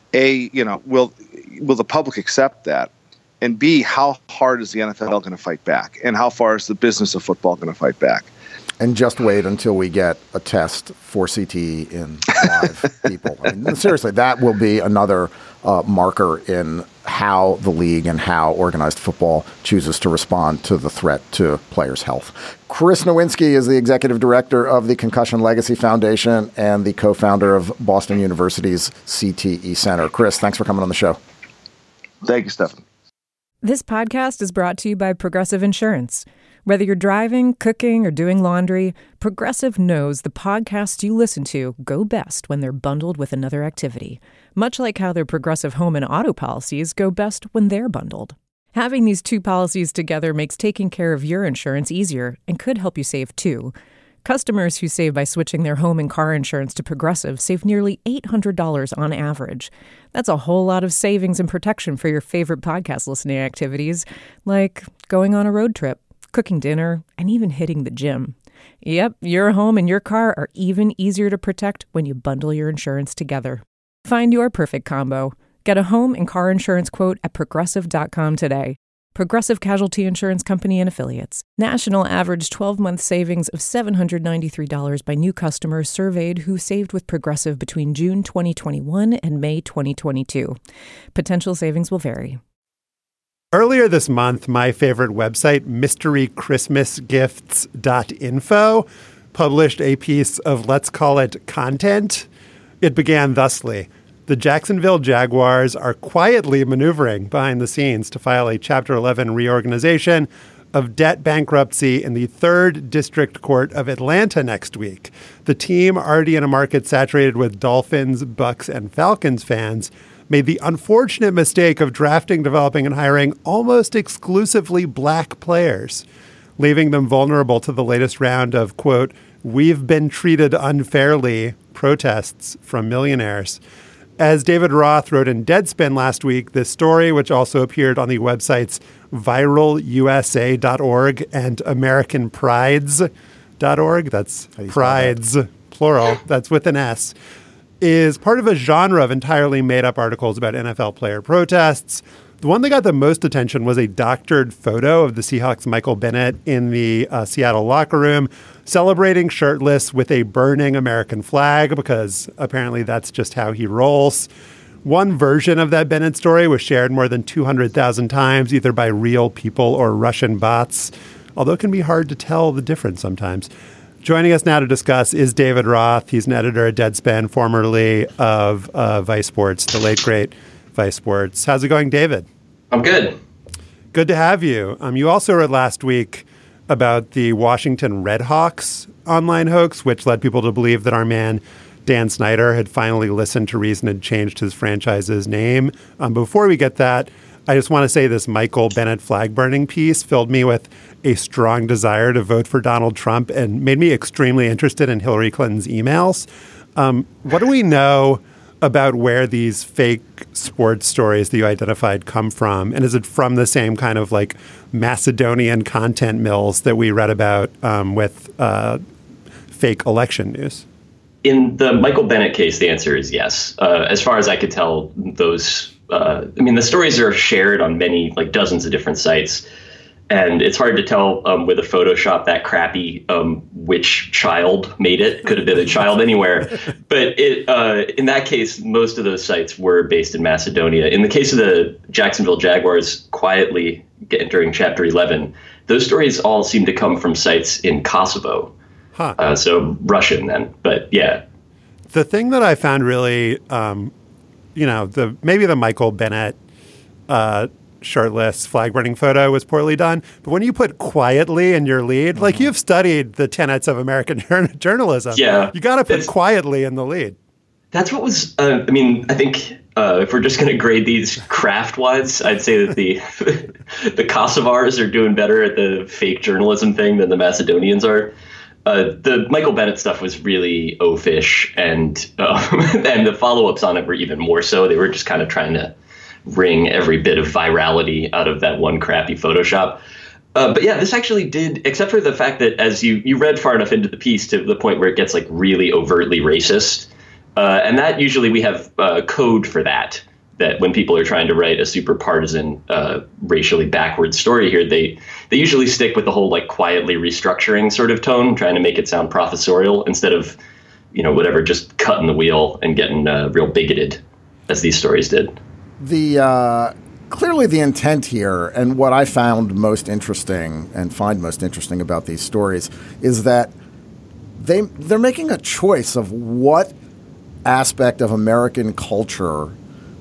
A, you know, will will the public accept that? And B, how hard is the N F L going to fight back? And how far is the business of football going to fight back? And just wait until we get a test for C T E in live people. I mean, seriously, that will be another uh, marker in how the league and how organized football chooses to respond to the threat to players' health. Chris Nowinski is the executive director of the Concussion Legacy Foundation and the co-founder of Boston University's C T E Center. Chris, thanks for coming on the show. Thank you, Stephan. This podcast is brought to you by Progressive Insurance. Whether you're driving, cooking, or doing laundry, Progressive knows the podcasts you listen to go best when they're bundled with another activity, much like how their Progressive home and auto policies go best when they're bundled. Having these two policies together makes taking care of your insurance easier and could help you save too. Customers who save by switching their home and car insurance to Progressive save nearly eight hundred dollars on average. That's a whole lot of savings and protection for your favorite podcast listening activities, like going on a road trip, cooking dinner, and even hitting the gym. Yep, your home and your car are even easier to protect when you bundle your insurance together. Find your perfect combo. Get a home and car insurance quote at progressive dot com today. Progressive Casualty Insurance Company and Affiliates. National average twelve-month savings of seven hundred ninety-three dollars by new customers surveyed who saved with Progressive between June twenty twenty-one and May twenty twenty-two. Potential savings will vary. Earlier this month, my favorite website, mystery christmas gifts dot info, published a piece of, let's call it, content. It began thusly. The Jacksonville Jaguars are quietly maneuvering behind the scenes to file a Chapter eleven reorganization of debt bankruptcy in the third District Court of Atlanta next week. The team, already in a market saturated with Dolphins, Bucks, and Falcons fans, made the unfortunate mistake of drafting, developing, and hiring almost exclusively black players, leaving them vulnerable to the latest round of, quote, "we've been treated unfairly" protests from millionaires. As David Roth wrote in Deadspin last week, this story, which also appeared on the websites viral u s a dot org and american prides dot org, that's prides, that? plural, that's with an S, is part of a genre of entirely made-up articles about N F L player protests. The one that got the most attention was a doctored photo of the Seahawks' Michael Bennett in the uh, Seattle locker room, celebrating shirtless with a burning American flag, because apparently that's just how he rolls. One version of that Bennett story was shared more than two hundred thousand times, either by real people or Russian bots, although it can be hard to tell the difference sometimes. Joining us now to discuss is David Roth. He's an editor at Deadspin, formerly of uh, Vice Sports, the late, great Vice Sports. How's it going, David? I'm good. Good to have you. Um, you also wrote last week about the Washington Redhawks online hoax, which led people to believe that our man Dan Snyder had finally listened to reason and changed his franchise's name. Um, before we get that, I just want to say this Michael Bennett flag burning piece filled me with a strong desire to vote for Donald Trump and made me extremely interested in Hillary Clinton's emails. Um, what do we know about where these fake sports stories that you identified come from? And is it from the same kind of like Macedonian content mills that we read about um, with uh, fake election news? In the Michael Bennett case, the answer is yes. Uh, as far as I could tell, those, uh, I mean, the stories are shared on many, like dozens of different sites. And it's hard to tell um, with a Photoshop that crappy um, which child made it. Could have been a child anywhere. But it, uh, in that case, most of those sites were based in Macedonia. In the case of the Jacksonville Jaguars quietly entering Chapter eleven, those stories all seem to come from sites in Kosovo. Huh. Uh, so Russian then. But yeah. The thing that I found really, um, you know, the maybe the Michael Bennett uh shirtless flag burning photo was poorly done. But when you put quietly in your lead, mm-hmm. like you've studied the tenets of American journalism, yeah, you got to put quietly in the lead. That's what was, uh, I mean, I think uh, if we're just going to grade these craft-wise, I'd say that the the Kosovars are doing better at the fake journalism thing than the Macedonians are. Uh, the Michael Bennett stuff was really oafish, and, uh, and the follow-ups on it were even more so. They were just kind of trying to wring every bit of virality out of that one crappy Photoshop. Uh, but yeah, this actually did, except for the fact that as you, you read far enough into the piece to the point where it gets like really overtly racist, Uh, and that usually we have uh, code for that, that when people are trying to write a super partisan, uh, racially backward story here, they they usually stick with the whole like quietly restructuring sort of tone, trying to make it sound professorial instead of, you know, whatever, just cutting the wheel and getting uh, real bigoted as these stories did. The uh, clearly the intent here, and what I found most interesting and find most interesting about these stories, is that they they're making a choice of what aspect of American culture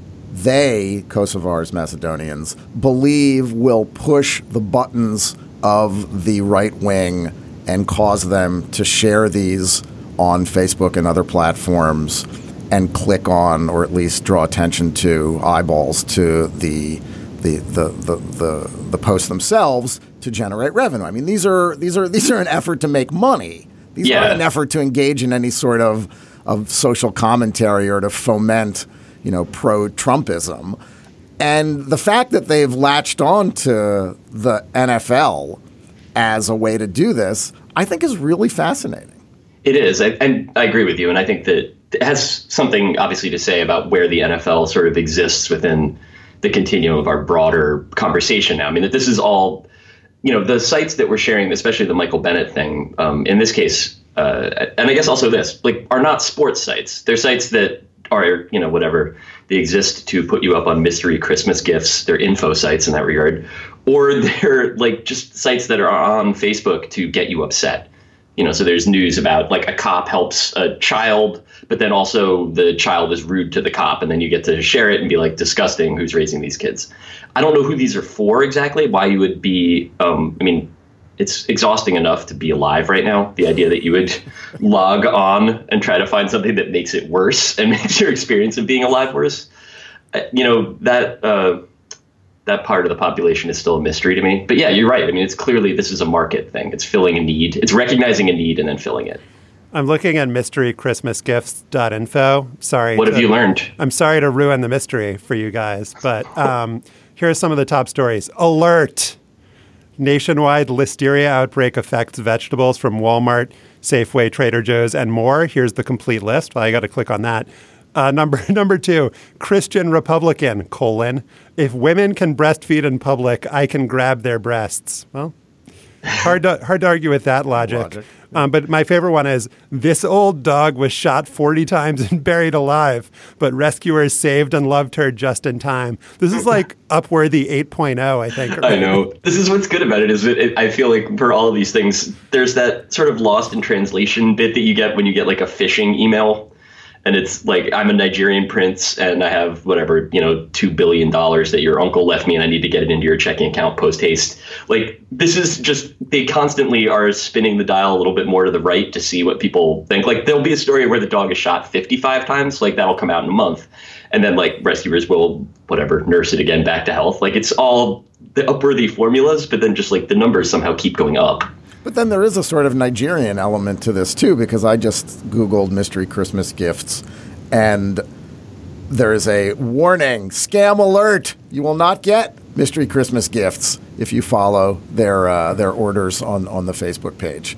they, Kosovars, Macedonians, believe will push the buttons of the right wing and cause them to share these on Facebook and other platforms and click on, or at least draw attention to, eyeballs to the the the the the, the posts themselves to generate revenue. I mean, these are these are these are an effort to make money. These yeah. aren't an effort to engage in any sort of of social commentary or to foment, you know, pro-Trumpism. And the fact that they've latched on to the N F L as a way to do this, I think is really fascinating. It is. I, and I agree with you. And I think that it has something obviously to say about where the N F L sort of exists within the continuum of our broader conversation now. I mean, that this is all, you know, the sites that we're sharing, especially the Michael Bennett thing, um, in this case, uh, and I guess also this, like, are not sports sites. They're sites that are, you know, whatever, they exist to put you up on mystery Christmas gifts. They're info sites in that regard. Or they're like just sites that are on Facebook to get you upset. You know, so there's news about like a cop helps a child, but then also the child is rude to the cop, and then you get to share it and be like, disgusting, who's raising these kids? I don't know who these are for exactly, why you would be, um, I mean, it's exhausting enough to be alive right now. The idea that you would log on and try to find something that makes it worse and makes your experience of being alive worse. You know, that uh, that part of the population is still a mystery to me. But yeah, you're right. I mean, it's clearly this is a market thing. It's filling a need. It's recognizing a need and then filling it. I'm looking at mystery christmas gifts dot info. Sorry. What to, have you learned? I'm sorry to ruin the mystery for you guys, but um, here are some of the top stories. Alert! Nationwide listeria outbreak affects vegetables from Walmart, Safeway, Trader Joe's, and more. Here's the complete list. Well, I got to click on that. Uh, number number two, Christian Republican, colon, if women can breastfeed in public, I can grab their breasts. Well, hard to, hard to argue with that logic. logic. Um, but my favorite one is, this old dog was shot forty times and buried alive, but rescuers saved and loved her just in time. This is like Upworthy eight point oh, I think. I know. This is what's good about it, is that it, I feel like for all of these things, there's that sort of lost in translation bit that you get when you get like a phishing email. And it's like, I'm a Nigerian prince and I have whatever, you know, two billion dollars that your uncle left me and I need to get it into your checking account post haste. Like, this is just, they constantly are spinning the dial a little bit more to the right to see what people think. Like, there'll be a story where the dog is shot fifty-five times. Like, that'll come out in a month. And then, like, rescuers will, whatever, nurse it again back to health. Like, it's all the Upworthy formulas, but then just, like, the numbers somehow keep going up. But then there is a sort of Nigerian element to this, too, because I just Googled mystery Christmas gifts, and there is a warning, scam alert. You will not get mystery Christmas gifts if you follow their uh, their orders on, on the Facebook page.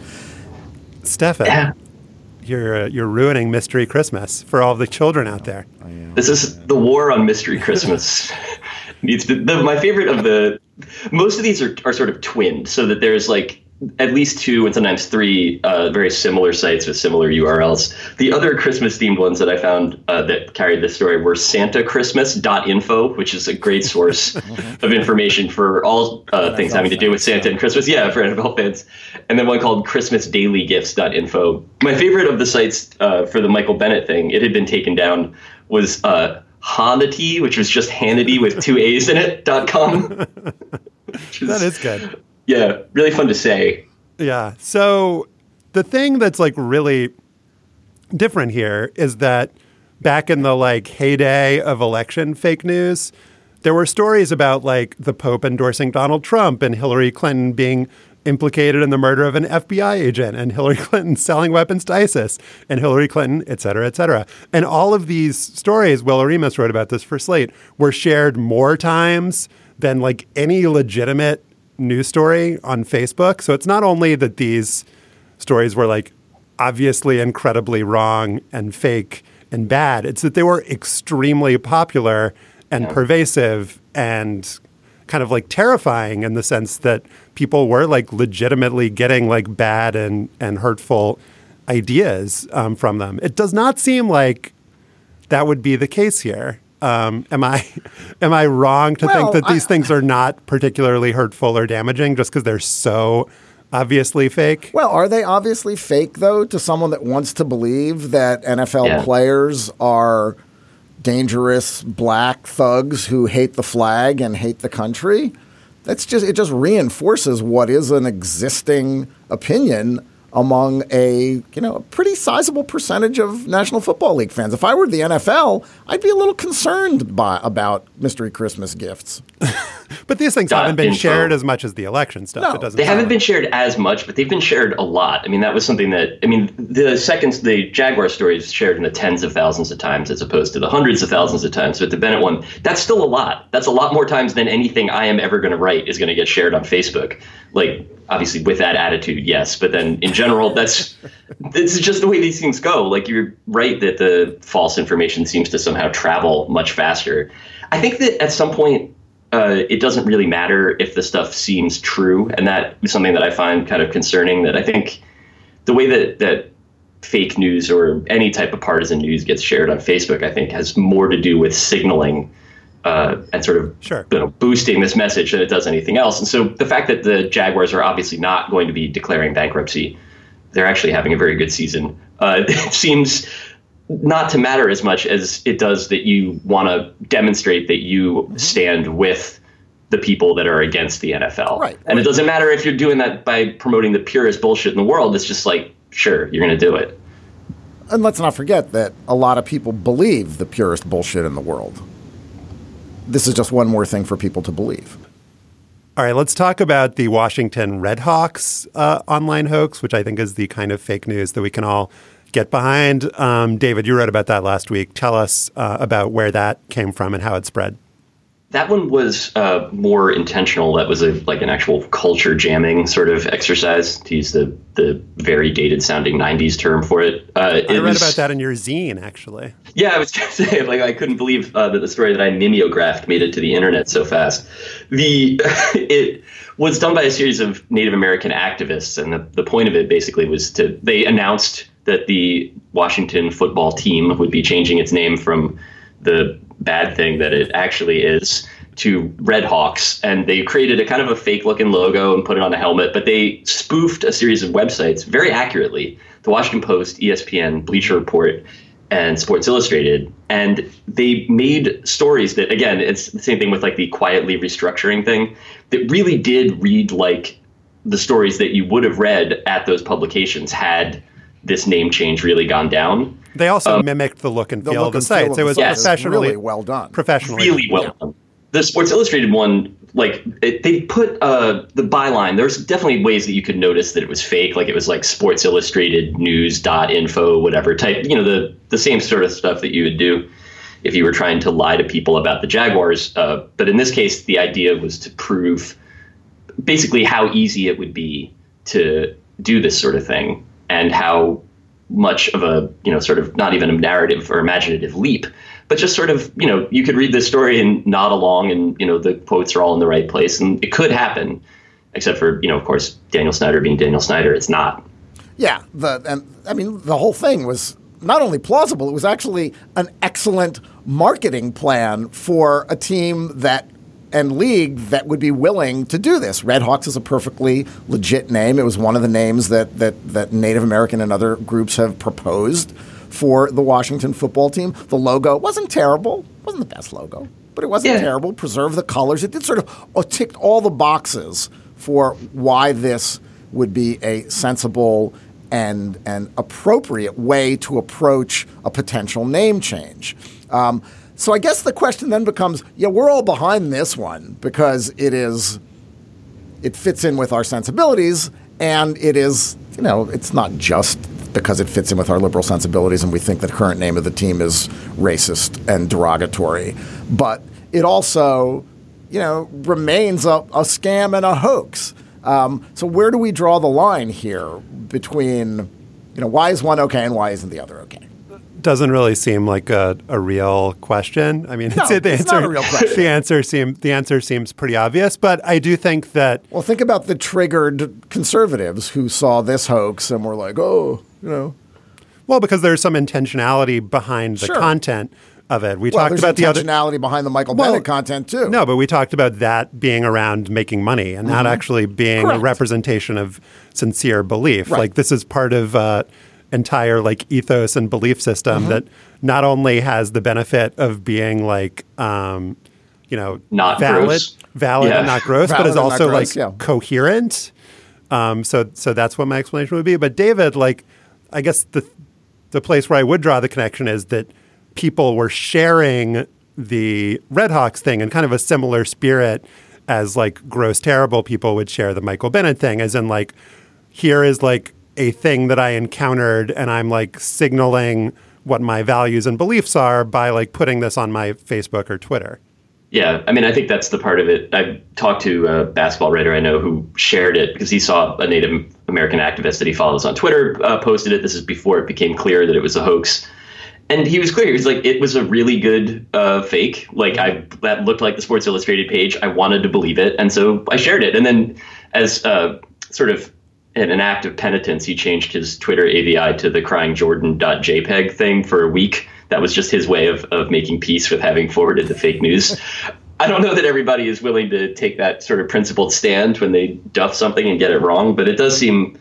Stefan, yeah. you're uh, you're ruining mystery Christmas for all the children out there. This is the war on mystery Christmas. It's the, the, my favorite of the, most of these are, are sort of twinned, so that there's like at least two and sometimes three uh, very similar sites with similar U R Ls. The other Christmas-themed ones that I found uh, that carried this story were santa christmas dot info, which is a great source of information for all uh, things having to do with Santa and Christmas. Yeah, for N F L fans. And then one called christmas daily gifts dot info. My favorite of the sites uh, for the Michael Bennett thing, it had been taken down, was uh, Hannity, which was just Hannity with two A's in it, dot com. Is, that is good. Yeah, really fun to say. Yeah. So the thing that's like really different here is that back in the like heyday of election fake news, there were stories about like the Pope endorsing Donald Trump and Hillary Clinton being implicated in the murder of an F B I agent and Hillary Clinton selling weapons to ISIS and Hillary Clinton, et cetera, et cetera. And all of these stories, Will Oremus wrote about this for Slate, were shared more times than like any legitimate news story on Facebook. So it's not only that these stories were like obviously incredibly wrong and fake, and bad. It's that they were extremely popular and Yeah. pervasive and kind of like terrifying in the sense that people were like legitimately getting like bad and, and hurtful ideas um, from them. It does not seem like that would be the case here. Um, am I am I wrong to Well, think that these I- things are not particularly hurtful or damaging just because they're so obviously fake? Well, are they obviously fake, though, to someone that wants to believe that N F L Yeah. players are dangerous black thugs who hate the flag and hate the country? That's just it just reinforces what is an existing opinion among a, you know, a pretty sizable percentage of National Football League fans. If I were the N F L, I'd be a little concerned by about mystery Christmas gifts. But these things Dot haven't been info. shared as much as the election stuff. No, it doesn't They sound haven't like. been shared as much, but they've been shared a lot. I mean, that was something that, I mean, the second, the Jaguar story is shared in the tens of thousands of times as opposed to the hundreds of thousands of times. But the Bennett one, that's still a lot. That's a lot more times than anything I am ever going to write is going to get shared on Facebook. Like, obviously, with that attitude, yes. But then in general, that's this is just the way these things go. Like, you're right that the false information seems to somehow travel much faster. I think that at some point, Uh, it doesn't really matter if the stuff seems true. And that is something that I find kind of concerning, that I think the way that, that fake news or any type of partisan news gets shared on Facebook, I think has more to do with signaling uh, and sort of Sure. you know, boosting this message than it does anything else. And so the fact that the Jaguars are obviously not going to be declaring bankruptcy, they're actually having a very good season. Uh, it seems not to matter as much as it does that you want to demonstrate that you stand with the people that are against the N F L. Right. And it doesn't matter if you're doing that by promoting the purest bullshit in the world. It's just like, sure, you're going to do it. And let's not forget that a lot of people believe the purest bullshit in the world. This is just one more thing for people to believe. All right, let's talk about the Washington Redhawks uh, online hoax, which I think is the kind of fake news that we can all get behind. Um, David, you wrote about that last week. Tell us uh, about where that came from and how it spread. That one was uh, more intentional. That was a, like an actual culture jamming sort of exercise, to use the, the very dated sounding nineties term for it. Uh, it I read was, about that in your zine, actually. Yeah, I was going to say, like, I couldn't believe uh, that the story that I mimeographed made it to the internet so fast. The it was done by a series of Native American activists, and the, the point of it basically was to, they announced that the Washington football team would be changing its name from the bad thing that it actually is to Redhawks. And they created a kind of a fake looking logo and put it on a helmet, but they spoofed a series of websites very accurately. The Washington Post, E S P N, Bleacher Report, and Sports Illustrated. And they made stories that, again, it's the same thing with like the quietly restructuring thing, that really did read like the stories that you would have read at those publications had this name change really gone down. They also Um, mimicked the look and The feel look of the and feel sites. of It the was site is professionally really well done. Professionally, Really well done. The Sports Illustrated one, like it, they put uh, the byline. There's definitely ways that you could notice that it was fake. Like it was like Sports Illustrated News dot info, whatever type. You know, the the same sort of stuff that you would do if you were trying to lie to people about the Jaguars. Uh, but in this case, the idea was to prove basically how easy it would be to do this sort of thing, and how much of a, you know, sort of not even a narrative or imaginative leap, but just sort of, you know, you could read this story and nod along and, you know, the quotes are all in the right place and it could happen, except for, you know, of course, Daniel Snyder being Daniel Snyder. It's not. Yeah. The, and I mean, the whole thing was not only plausible, it was actually an excellent marketing plan for a team that and league that would be willing to do this. Redhawks is a perfectly legit name. It was one of the names that that that Native American and other groups have proposed for the Washington football team. The logo wasn't terrible. Wasn't the best logo, but it wasn't Yeah. terrible. Preserved the colors. It did sort of oh, ticked all the boxes for why this would be a sensible and an appropriate way to approach a potential name change. Um, So I guess the question then becomes, yeah, we're all behind this one because it is, it fits in with our sensibilities, and it is, you know, it's not just because it fits in with our liberal sensibilities and we think the current name of the team is racist and derogatory, but it also, you know, remains a, a scam and a hoax. Um, so where do we draw the line here between, you know, why is one okay and why isn't the other okay? doesn't really seem like a, a real question. I mean, No, it's, the it's answer, not a real question. The answer seems the answer seems pretty obvious, but I do think that. Well, think about the triggered conservatives who saw this hoax and were like, "Oh, you know." Well, because there's some intentionality behind the Sure. content of it. We Well, talked there's about the other intentionality behind the Michael Well, Bennett content too. No, but we talked about that being around making money and not actually being Correct. a representation of sincere belief. Right. Like this is part of uh, entire like ethos and belief system that not only has the benefit of being like um, you know Not valid, gross. valid Yeah. and not gross, Valid but is and not also gross, like yeah. coherent. Um, so so that's what my explanation would be. But David, like I guess the the place where I would draw the connection is that people were sharing the Red Hawks thing in kind of a similar spirit as like gross, terrible people would share the Michael Bennett thing, as in like, here is like a thing that I encountered and I'm like signaling what my values and beliefs are by like putting this on my Facebook or Twitter. Yeah, I mean, I think that's the part of it. I talked to a basketball writer I know who shared it because he saw a Native American activist that he follows on Twitter uh, posted it. This is before it became clear that it was a hoax. And he was clear. He was like, it was a really good uh, fake. Like, I that looked like the Sports Illustrated page. I wanted to believe it. And so I shared it. And then as uh, sort of in an act of penitence, he changed his Twitter A V I to the crying jordan dot j p g thing for a week. That was just his way of, of making peace with having forwarded the fake news. I don't know that everybody is willing to take that sort of principled stand when they duff something and get it wrong. But it does seem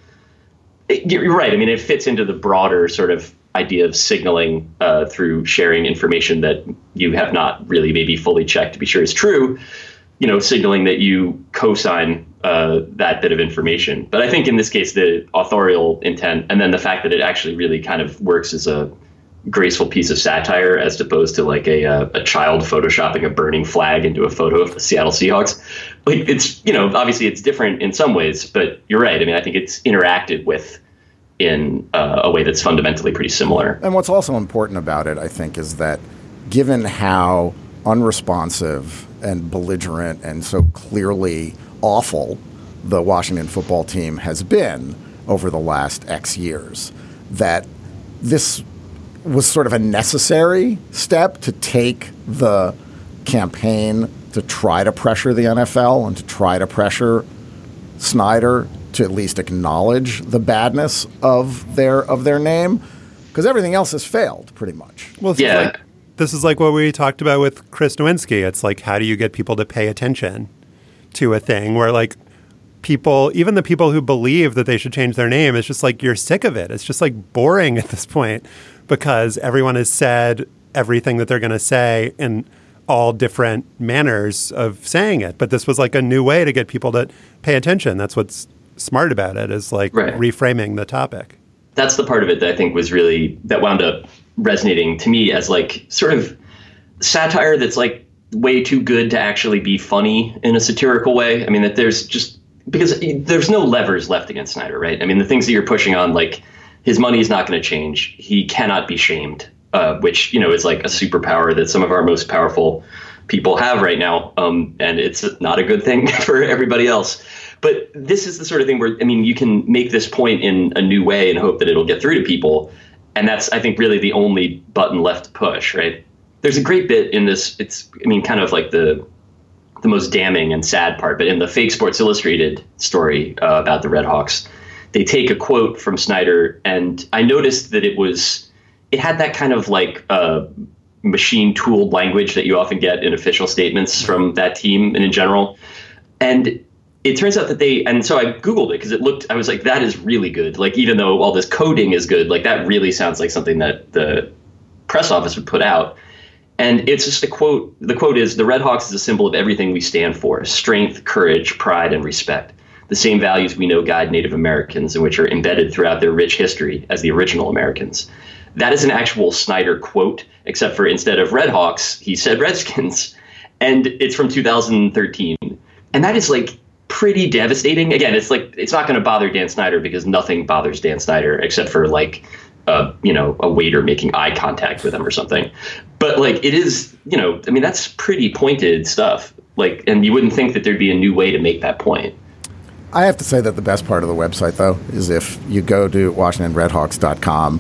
it, you're right. I mean, it fits into the broader sort of idea of signaling uh, through sharing information that you have not really maybe fully checked to be sure is true, you know, signaling that you co-sign uh, that bit of information. But I think in this case, the authorial intent and then the fact that it actually really kind of works as a graceful piece of satire as opposed to like a, a, a child photoshopping a burning flag into a photo of the Seattle Seahawks. Like it's, you know, obviously it's different in some ways, but you're right. I mean, I think it's interacted with in uh, a way that's fundamentally pretty similar. And what's also important about it, I think, is that given how unresponsive and belligerent and so clearly awful the Washington football team has been over the last X years, that this was sort of a necessary step to take the campaign to try to pressure the N F L and to try to pressure Snyder to at least acknowledge the badness of their of their name, because everything else has failed pretty much. Well, this Yeah. is like this is like what we talked about with Chris Nowinski. It's like, how do you get people to pay attention to a thing where like people, even the people who believe that they should change their name, it's just like you're sick of it. It's just like boring at this point because everyone has said everything that they're going to say in all different manners of saying it. But this was like a new way to get people to pay attention. That's what's smart about it, is like Right. reframing the topic. That's the part of it that I think was really, that wound up resonating to me as like sort of satire that's like way too good to actually be funny in a satirical way. I mean, that there's just, because there's no levers left against Snyder, right? I mean, the things that you're pushing on, like his money is not going to change. He cannot be shamed, uh, which, you know, is like a superpower that some of our most powerful people have right now. Um, and it's not a good thing for everybody else. But this is the sort of thing where, I mean, you can make this point in a new way and hope that it'll get through to people. And that's, I think, really the only button left to push, right? There's a great bit in this. It's, I mean, kind of like the the most damning and sad part, but in the fake Sports Illustrated story uh, about the Red Hawks, they take a quote from Snyder, and I noticed that it was, it had that kind of like uh, machine tooled language that you often get in official statements from that team and in general. And it turns out that they, and so I Googled it because it looked, I was like, that is really good. Like, even though all this coding is good, like that really sounds like something that the press office would put out. And it's just a quote. The quote is, "The Red Hawks is a symbol of everything we stand for: strength, courage, pride, and respect. The same values we know guide Native Americans and which are embedded throughout their rich history as the original Americans." That is an actual Snyder quote, except for instead of Red Hawks, he said Redskins. And it's from two thousand thirteen. And that is like pretty devastating. Again, it's like, it's not going to bother Dan Snyder because nothing bothers Dan Snyder except for like, uh, you know, a waiter making eye contact with him or something. But like, it is, you know, I mean, that's pretty pointed stuff. Like, and you wouldn't think that there'd be a new way to make that point. I have to say that the best part of the website, though, is if you go to Washington Red Hawks dot com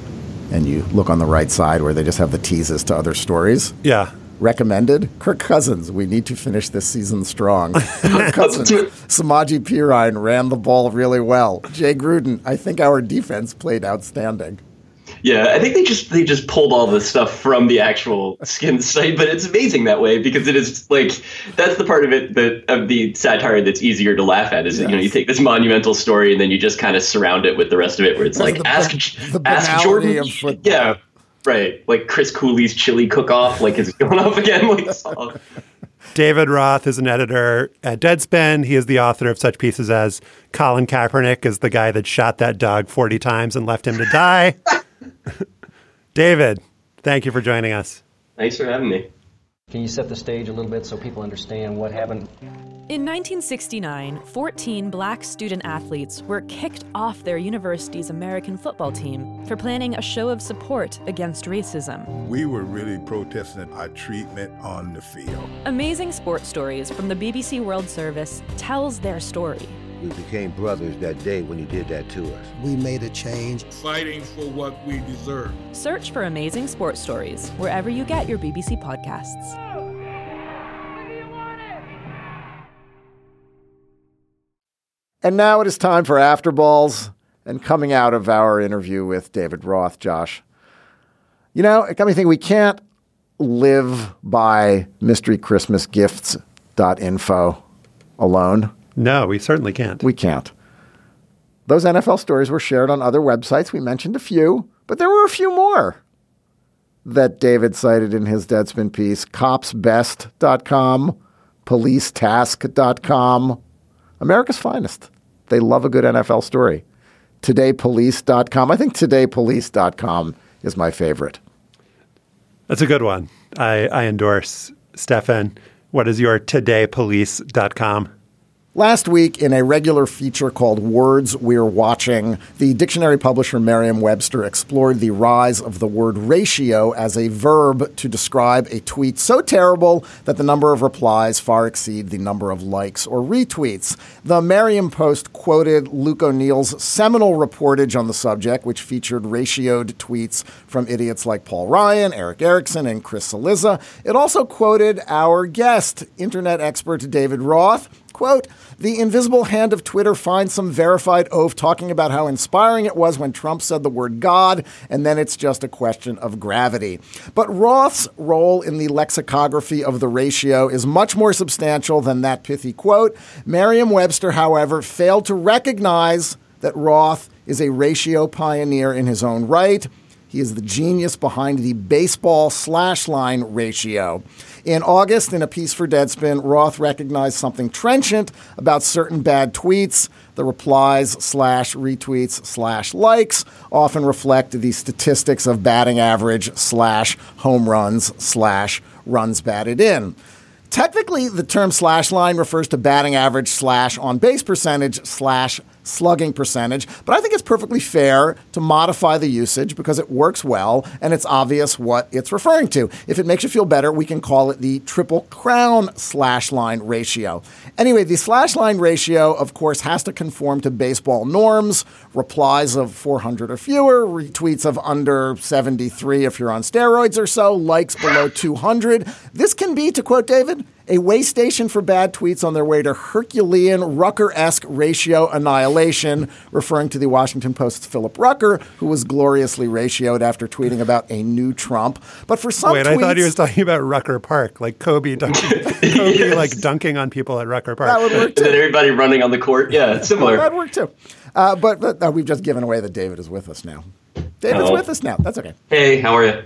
and you look on the right side where they just have the teases to other stories. Yeah. Recommended, Kirk Cousins. We need to finish this season strong. Kirk Cousins, Samaje Perine ran the ball really well. Jay Gruden, I think our defense played outstanding. Yeah, I think they just they just pulled all this stuff from the actual Skins site, but it's amazing that way because it is like that's the part of it that of the satire that's easier to laugh at is yes. that, you know, you take this monumental story and then you just kind of surround it with the rest of it where it's That's like the, ask the ask Jordan, of football. yeah, right, like Chris Cooley's chili cook-off, like is going up again, like oh. David Roth is an editor at Deadspin. He is the author of such pieces as Colin Kaepernick is the guy that shot that dog forty times and left him to die. David, thank you for joining us. Thanks for having me. Can you set the stage a little bit so people understand what happened? In nineteen sixty-nine, fourteen black student athletes were kicked off their university's American football team for planning a show of support against racism. We were really protesting our treatment on the field. Amazing Sports Stories from the B B C World Service tells their story. We became brothers that day when you did that to us. We made a change. Fighting for what we deserve. Search for Amazing Sports Stories wherever you get your B B C podcasts. And now it is time for After Balls. And coming out of our interview with David Roth, Josh, you know, it got me thinking we can't live by mystery christmas gifts dot info alone. No, we certainly can't. We can't. Those N F L stories were shared on other websites. We mentioned a few, but there were a few more that David cited in his Deadspin piece. cops best dot com, police task dot com, America's Finest. They love a good N F L story. today police dot com. I think today police dot com is my favorite. That's a good one. I, I endorse. Stefan, what is your today police dot com? Last week, in a regular feature called Words We're Watching, the dictionary publisher Merriam-Webster explored the rise of the word ratio as a verb to describe a tweet so terrible that the number of replies far exceed the number of likes or retweets. The Merriam Post quoted Luke O'Neill's seminal reportage on the subject, which featured ratioed tweets from idiots like Paul Ryan, Eric Erickson, and Chris Cillizza. It also quoted our guest, internet expert David Roth. Quote, the invisible hand of Twitter finds some verified oaf talking about how inspiring it was when Trump said the word God, and then it's just a question of gravity. But Roth's role in the lexicography of the ratio is much more substantial than that pithy quote. Merriam-Webster, however, failed to recognize that Roth is a ratio pioneer in his own right. He is the genius behind the baseball slash line ratio. In August, in a piece for Deadspin, Roth recognized something trenchant about certain bad tweets. The replies slash retweets slash likes often reflect the statistics of batting average slash home runs slash runs batted in. Technically, the term slash line refers to batting average slash on base percentage slash slugging percentage, but I think it's perfectly fair to modify the usage because it works well and it's obvious what it's referring to. If it makes you feel better, we can call it the Triple Crown slash line ratio. Anyway, the slash line ratio, of course, has to conform to baseball norms, replies of four hundred or fewer, retweets of under seventy-three if you're on steroids or so, likes below two hundred. This can be, to quote David, a way station for bad tweets on their way to Herculean, Rucker-esque ratio annihilation, referring to the Washington Post's Philip Rucker, who was gloriously ratioed after tweeting about a new Trump. But for some Wait, tweets, I thought he was talking about Rucker Park, like Kobe dunking, Kobe yes. like dunking on people at Rucker Park. That would work too. And then everybody running on the court. Yeah, it's similar. That would work too. Uh, but but uh, we've just given away that David is with us now. David's oh. with us now. That's okay. Hey, how are you?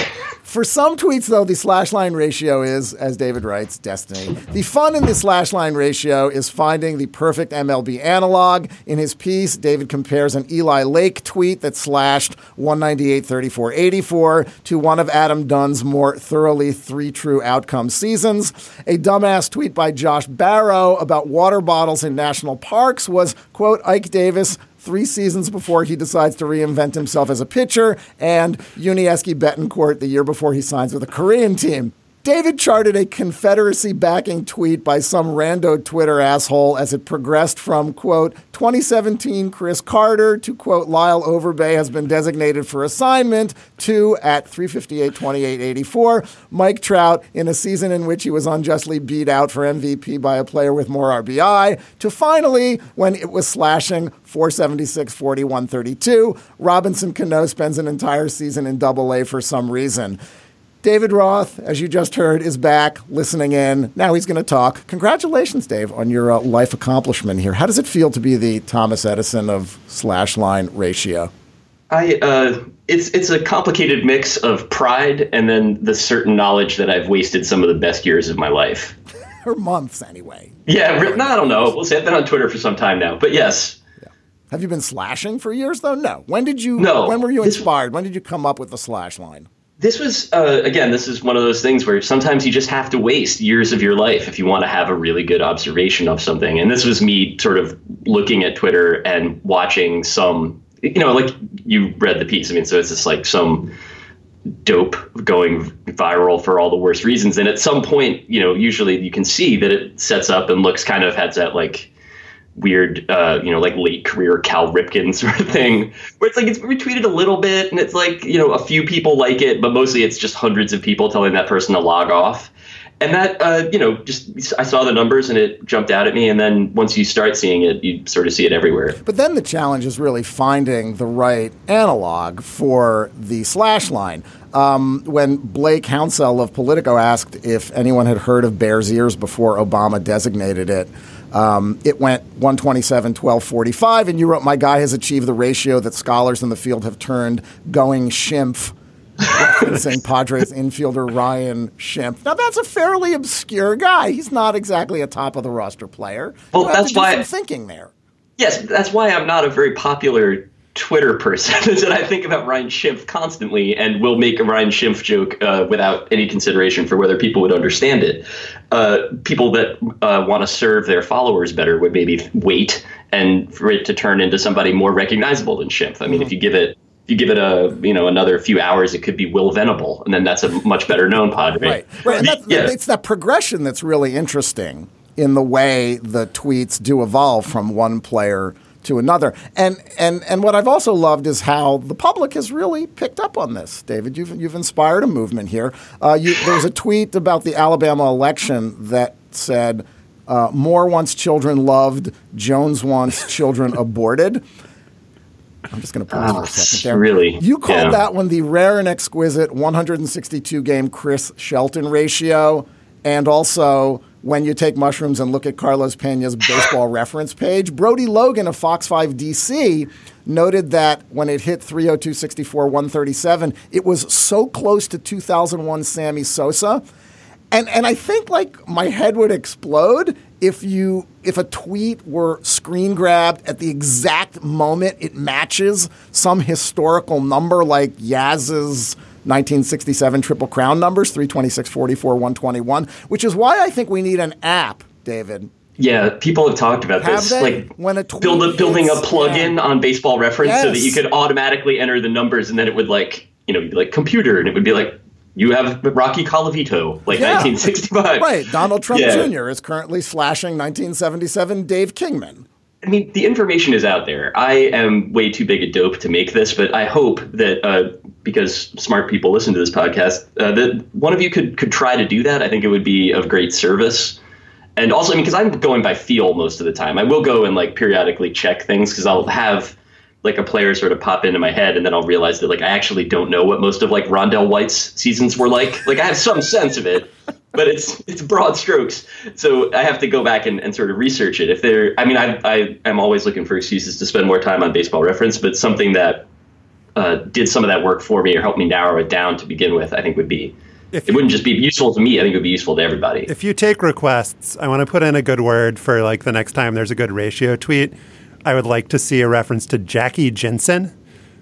For some tweets, though, the slash line ratio is, as David writes, destiny. The fun in the slash line ratio is finding the perfect M L B analog. In his piece, David compares an Eli Lake tweet that slashed one ninety-eight thirty-four eighty-four to one of Adam Dunn's more thoroughly three true outcome seasons. A dumbass tweet by Josh Barrow about water bottles in national parks was, quote, Ike Davis three seasons before he decides to reinvent himself as a pitcher, and Yuniesky Betancourt the year before he signs with a Korean team. David charted a Confederacy-backing tweet by some rando Twitter asshole as it progressed from, quote, twenty seventeen Chris Carter to, quote, Lyle Overbay has been designated for assignment to, at three fifty-eight twenty-eight eighty-four, Mike Trout in a season in which he was unjustly beat out for M V P by a player with more R B I, to finally, when it was slashing four seventy-six forty-one thirty-two, Robinson Cano spends an entire season in Double A for some reason. David Roth, as you just heard, is back listening in. Now he's going to talk. Congratulations, Dave, on your uh, life accomplishment here. How does it feel to be the Thomas Edison of slash line ratio? I uh, it's it's a complicated mix of pride and then the certain knowledge that I've wasted some of the best years of my life. Or months, anyway. Yeah, re- no, I don't know. We'll see. I've been on Twitter for some time now, but yes. Yeah. Have you been slashing for years, though? No. When did you? No. When were you this, inspired? When did you come up with the slash line? This was, uh, again, this is one of those things where sometimes you just have to waste years of your life if you want to have a really good observation of something. And this was me sort of looking at Twitter and watching some, you know, like you read the piece. I mean, so it's just like some dope going viral for all the worst reasons. And at some point, you know, usually you can see that it sets up and looks kind of has that like weird, uh, you know, like late career Cal Ripken sort of thing, where it's like it's retweeted a little bit and it's like, you know, a few people like it, but mostly it's just hundreds of people telling that person to log off. And that, uh, you know, just I saw the numbers and it jumped out at me. And then once you start seeing it, you sort of see it everywhere. But then the challenge is really finding the right analog for the slash line. Um, when Blake Hounsell of Politico asked if anyone had heard of Bears Ears before Obama designated it, Um, it went one twenty-seven, twelve forty-five, and you wrote, my guy has achieved the ratio that scholars in the field have turned going Schimpf, referencing Padres infielder Ryan Schimpf. Now, that's a fairly obscure guy. He's not exactly a top-of-the-roster player. Well, you have that's to do why some thinking there. Yes, that's why I'm not a very popular Twitter person, is that I think about Ryan Schimpf constantly and will make a Ryan Schimpf joke uh, without any consideration for whether people would understand it. Uh, people that uh, want to serve their followers better would maybe wait and for it to turn into somebody more recognizable than Schimpf. I mean, mm-hmm. if you give it if you give it a you know another few hours, it could be Will Venable, and then that's a much better known Padre. Right, right. And that's, yeah. It's that progression that's really interesting in the way the tweets do evolve from one player to another. And and and what I've also loved is how the public has really picked up on this. David, you've you've inspired a movement here. Uh, you, there was a tweet about the Alabama election that said, uh, Moore wants children loved, Jones wants children aborted. I'm just going to pause oh, for a second there. Really? You called yeah. that one the rare and exquisite one hundred sixty-two game Chris Shelton ratio, and also when you take mushrooms and look at Carlos Pena's baseball reference page. Brody Logan of Fox five D C noted that when it hit three oh two sixty-four one thirty-seven, it was so close to two thousand one Sammy Sosa. And and I think like my head would explode if you if a tweet were screen grabbed at the exact moment it matches some historical number like Yaz's nineteen sixty-seven Triple Crown numbers, three twenty-six forty-four one twenty-one, which is why I think we need an app, David. Yeah, people have talked about have this. They? Like when a tweet build a, building hits, a plugin yeah. on Baseball Reference yes. so that you could automatically enter the numbers and then it would like, you know, be like computer and it would be like, you have Rocky Colavito, like yeah. nineteen sixty-five. Right. Donald Trump yeah. Junior is currently slashing nineteen seventy-seven Dave Kingman. I mean, the information is out there. I am way too big a dope to make this, but I hope that uh, because smart people listen to this podcast, uh, that one of you could could try to do that. I think it would be of great service. And also, I mean, because I'm going by feel most of the time. I will go and like periodically check things because I'll have like a player sort of pop into my head and then I'll realize that like I actually don't know what most of like Rondell White's seasons were like. Like I have some sense of it, but it's it's broad strokes. So I have to go back and, and sort of research it. If there, I mean, I I am always looking for excuses to spend more time on Baseball Reference, but something that uh, did some of that work for me or helped me narrow it down to begin with, I think would be. If it wouldn't just be useful to me. I think it would be useful to everybody. If you take requests, I want to put in a good word for like the next time there's a good ratio tweet. I would like to see a reference to Jackie Jensen.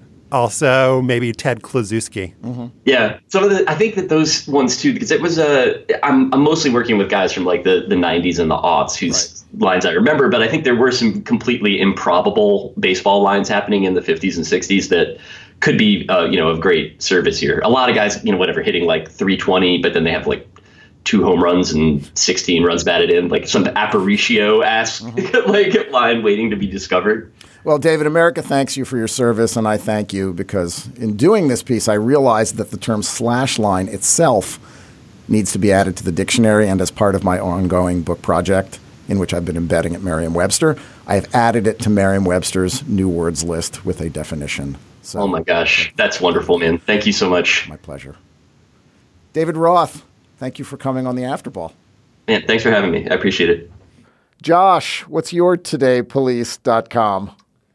Also, maybe Ted Kluszewski. Mm-hmm. Yeah, some of the I think that those ones too, because it was a. Uh, I'm I'm mostly working with guys from like the, the nineties and the aughts whose right. lines I remember, but I think there were some completely improbable baseball lines happening in the fifties and sixties that could be uh, you know of great service here. A lot of guys, you know, whatever, hitting like three twenty, but then they have like two home runs and sixteen runs batted in, like some Aparicio-esque mm-hmm. like line waiting to be discovered. Well, David, America thanks you for your service, and I thank you because in doing this piece, I realized that the term slash line itself needs to be added to the dictionary, and as part of my ongoing book project, in which I've been embedding at Merriam-Webster, I have added it to Merriam-Webster's new words list with a definition. So, oh my gosh, that's wonderful, man. Thank you so much. My pleasure. David Roth, thank you for coming on the Afterball. Man, thanks for having me. I appreciate it. Josh, what's your today police dot com?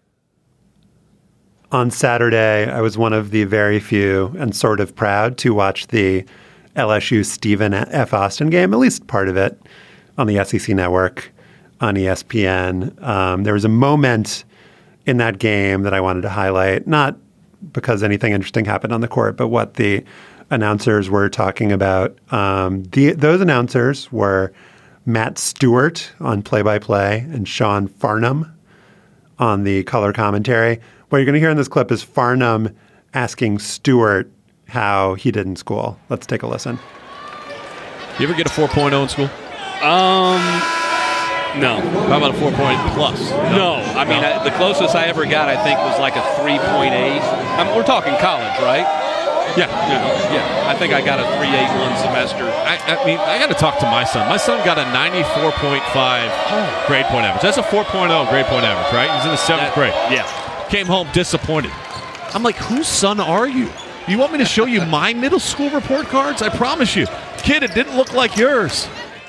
On Saturday, I was one of the very few and sort of proud to watch the L S U Stephen F. Austin game, at least part of it, on the S E C Network, on E S P N. Um, there was a moment in that game that I wanted to highlight, not because anything interesting happened on the court, but what the announcers were talking about. Um, the, those announcers were Matt Stewart on play-by-play and Sean Farnham on the color commentary. What you're going to hear in this clip is Farnham asking Stewart how he did in school. Let's take a listen. You ever get a four point oh in school? Um, no. How about a four point plus? No. no. I mean, no. I, the closest I ever got, I think, was like a three point eight. I mean, we're talking college, right? Yeah. You know, yeah. I think I got a three eight one semester. I, I mean, I got to talk to my son. My son got a ninety-four point five oh. grade point average. That's a four point oh grade point average, right? He's in the seventh that, grade. Yeah. Came home disappointed. I'm like, whose son are you? You want me to show you my middle school report cards? I promise you. Kid, it didn't look like yours.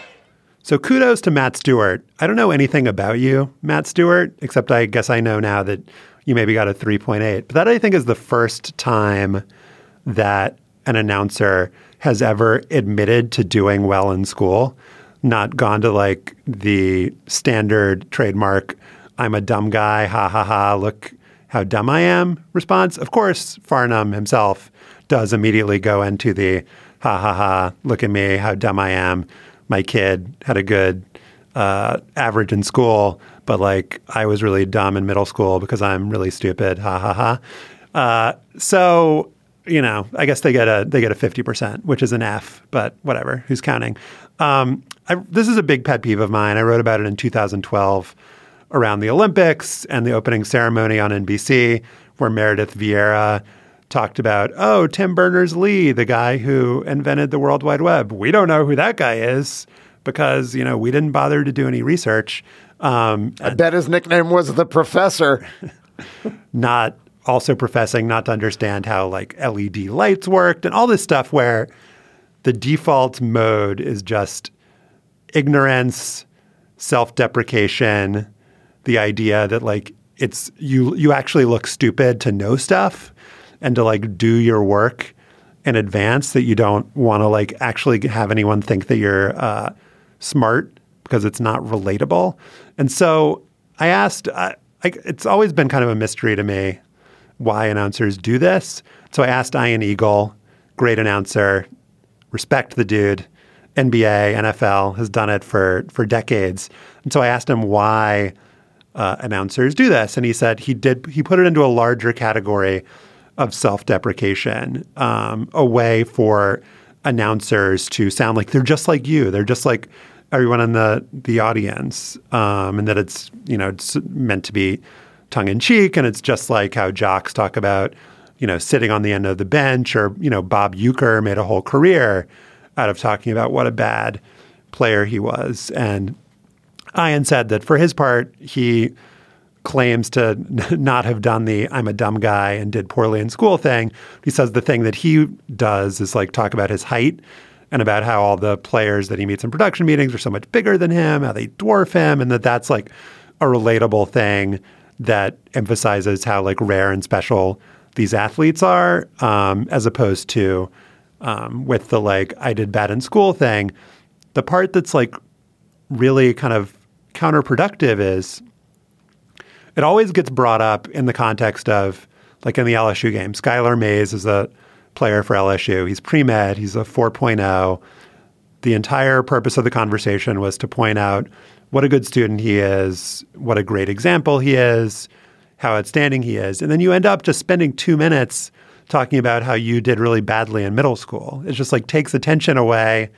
So kudos to Matt Stewart. I don't know anything about you, Matt Stewart, except I guess I know now that you maybe got a three point eight. But that, I think, is the first time that an announcer has ever admitted to doing well in school, not gone to like the standard trademark, I'm a dumb guy, ha ha ha, look how dumb I am response. Of course, Farnham himself does immediately go into the ha ha ha, look at me, how dumb I am. My kid had a good uh, average in school, but like I was really dumb in middle school because I'm really stupid, ha ha ha. Uh, so, you know, I guess they get a they get a fifty percent, which is an F, but whatever, who's counting? Um, I, this is a big pet peeve of mine. I wrote about it in two thousand twelve. Around the Olympics and the opening ceremony on N B C, where Meredith Vieira talked about, oh, Tim Berners-Lee, the guy who invented the World Wide Web. We don't know who that guy is because, you know, we didn't bother to do any research. Um, I bet his nickname was the Professor. Not also professing not to understand how like L E D lights worked and all this stuff where the default mode is just ignorance, self-deprecation, the idea that like it's you you actually look stupid to know stuff and to like do your work in advance, that you don't want to like actually have anyone think that you're uh, smart because it's not relatable. And so I asked, uh, I, it's always been kind of a mystery to me why announcers do this. So I asked Ian Eagle, great announcer, respect the dude, N B A, N F L, has done it for for decades. And so I asked him why Uh, announcers do this. And he said he did, he put it into a larger category of self-deprecation, um, a way for announcers to sound like they're just like you. They're just like everyone in the, the audience. Um, and that it's, you know, it's meant to be tongue in cheek. And it's just like how jocks talk about, you know, sitting on the end of the bench, or, you know, Bob Uecker made a whole career out of talking about what a bad player he was. And Ian said that for his part, he claims to not have done the I'm a dumb guy and did poorly in school thing. He says the thing that he does is like talk about his height and about how all the players that he meets in production meetings are so much bigger than him, how they dwarf him, and that that's like a relatable thing that emphasizes how like rare and special these athletes are, um, as opposed to um, with the like I did bad in school thing. The part that's like really kind of counterproductive is it always gets brought up in the context of, like in the L S U game, Skylar Mays is a player for L S U. He's pre-med. He's a four point oh. The entire purpose of the conversation was to point out what a good student he is, what a great example he is, how outstanding he is. And then you end up just spending two minutes talking about how you did really badly in middle school. It just like takes attention away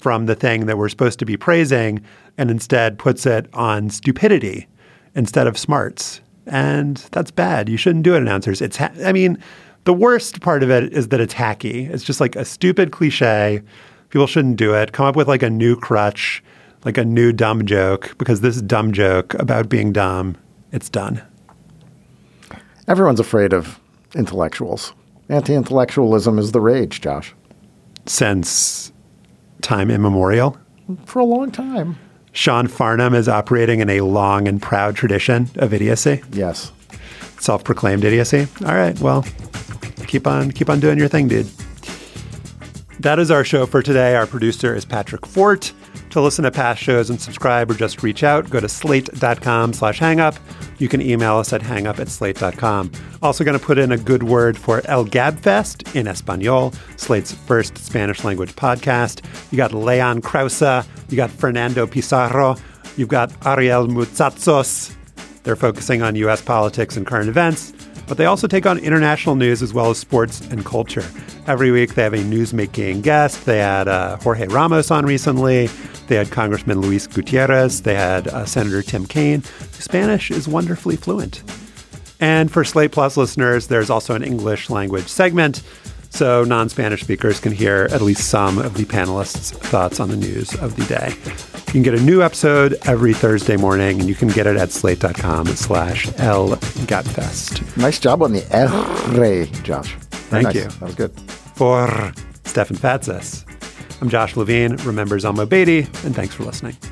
from the thing that we're supposed to be praising and instead puts it on stupidity instead of smarts. And that's bad. You shouldn't do it, announcers. It's, ha- I mean, the worst part of it is that it's hacky. It's just like a stupid cliche. People shouldn't do it. Come up with like a new crutch, like a new dumb joke, because this dumb joke about being dumb, it's done. Everyone's afraid of intellectuals. Anti-intellectualism is the rage, Josh. Since time immemorial. For a long time. Sean Farnham is operating in a long and proud tradition of idiocy. Yes. Self-proclaimed idiocy. All right, well, keep on keep on doing your thing, dude. That is our show for today. Our producer is Patrick Fort. To listen to past shows and subscribe or just reach out, go to slate.com slash hangup. You can email us at hangup at slate dot com. Also going to put in a good word for El Gabfest in Espanol, Slate's first Spanish language podcast. You got Leon Krause. You got Fernando Pizarro. You've got Ariel Mutsatsos. They're focusing on U S politics and current events, but they also take on international news as well as sports and culture. Every week they have a news-making guest. They had uh, Jorge Ramos on recently. They had Congressman Luis Gutierrez. They had uh, Senator Tim Kaine. Spanish is wonderfully fluent. And for Slate Plus listeners, there's also an English language segment, so non-Spanish speakers can hear at least some of the panelists' thoughts on the news of the day. You can get a new episode every Thursday morning, and you can get it at slate.com slash El Gabfest. Nice job on the R, Josh. Very Thank nice. you. That was good. For Stefan Fatsis, I'm Josh Levine. Remember Zalmo Beatty, and thanks for listening.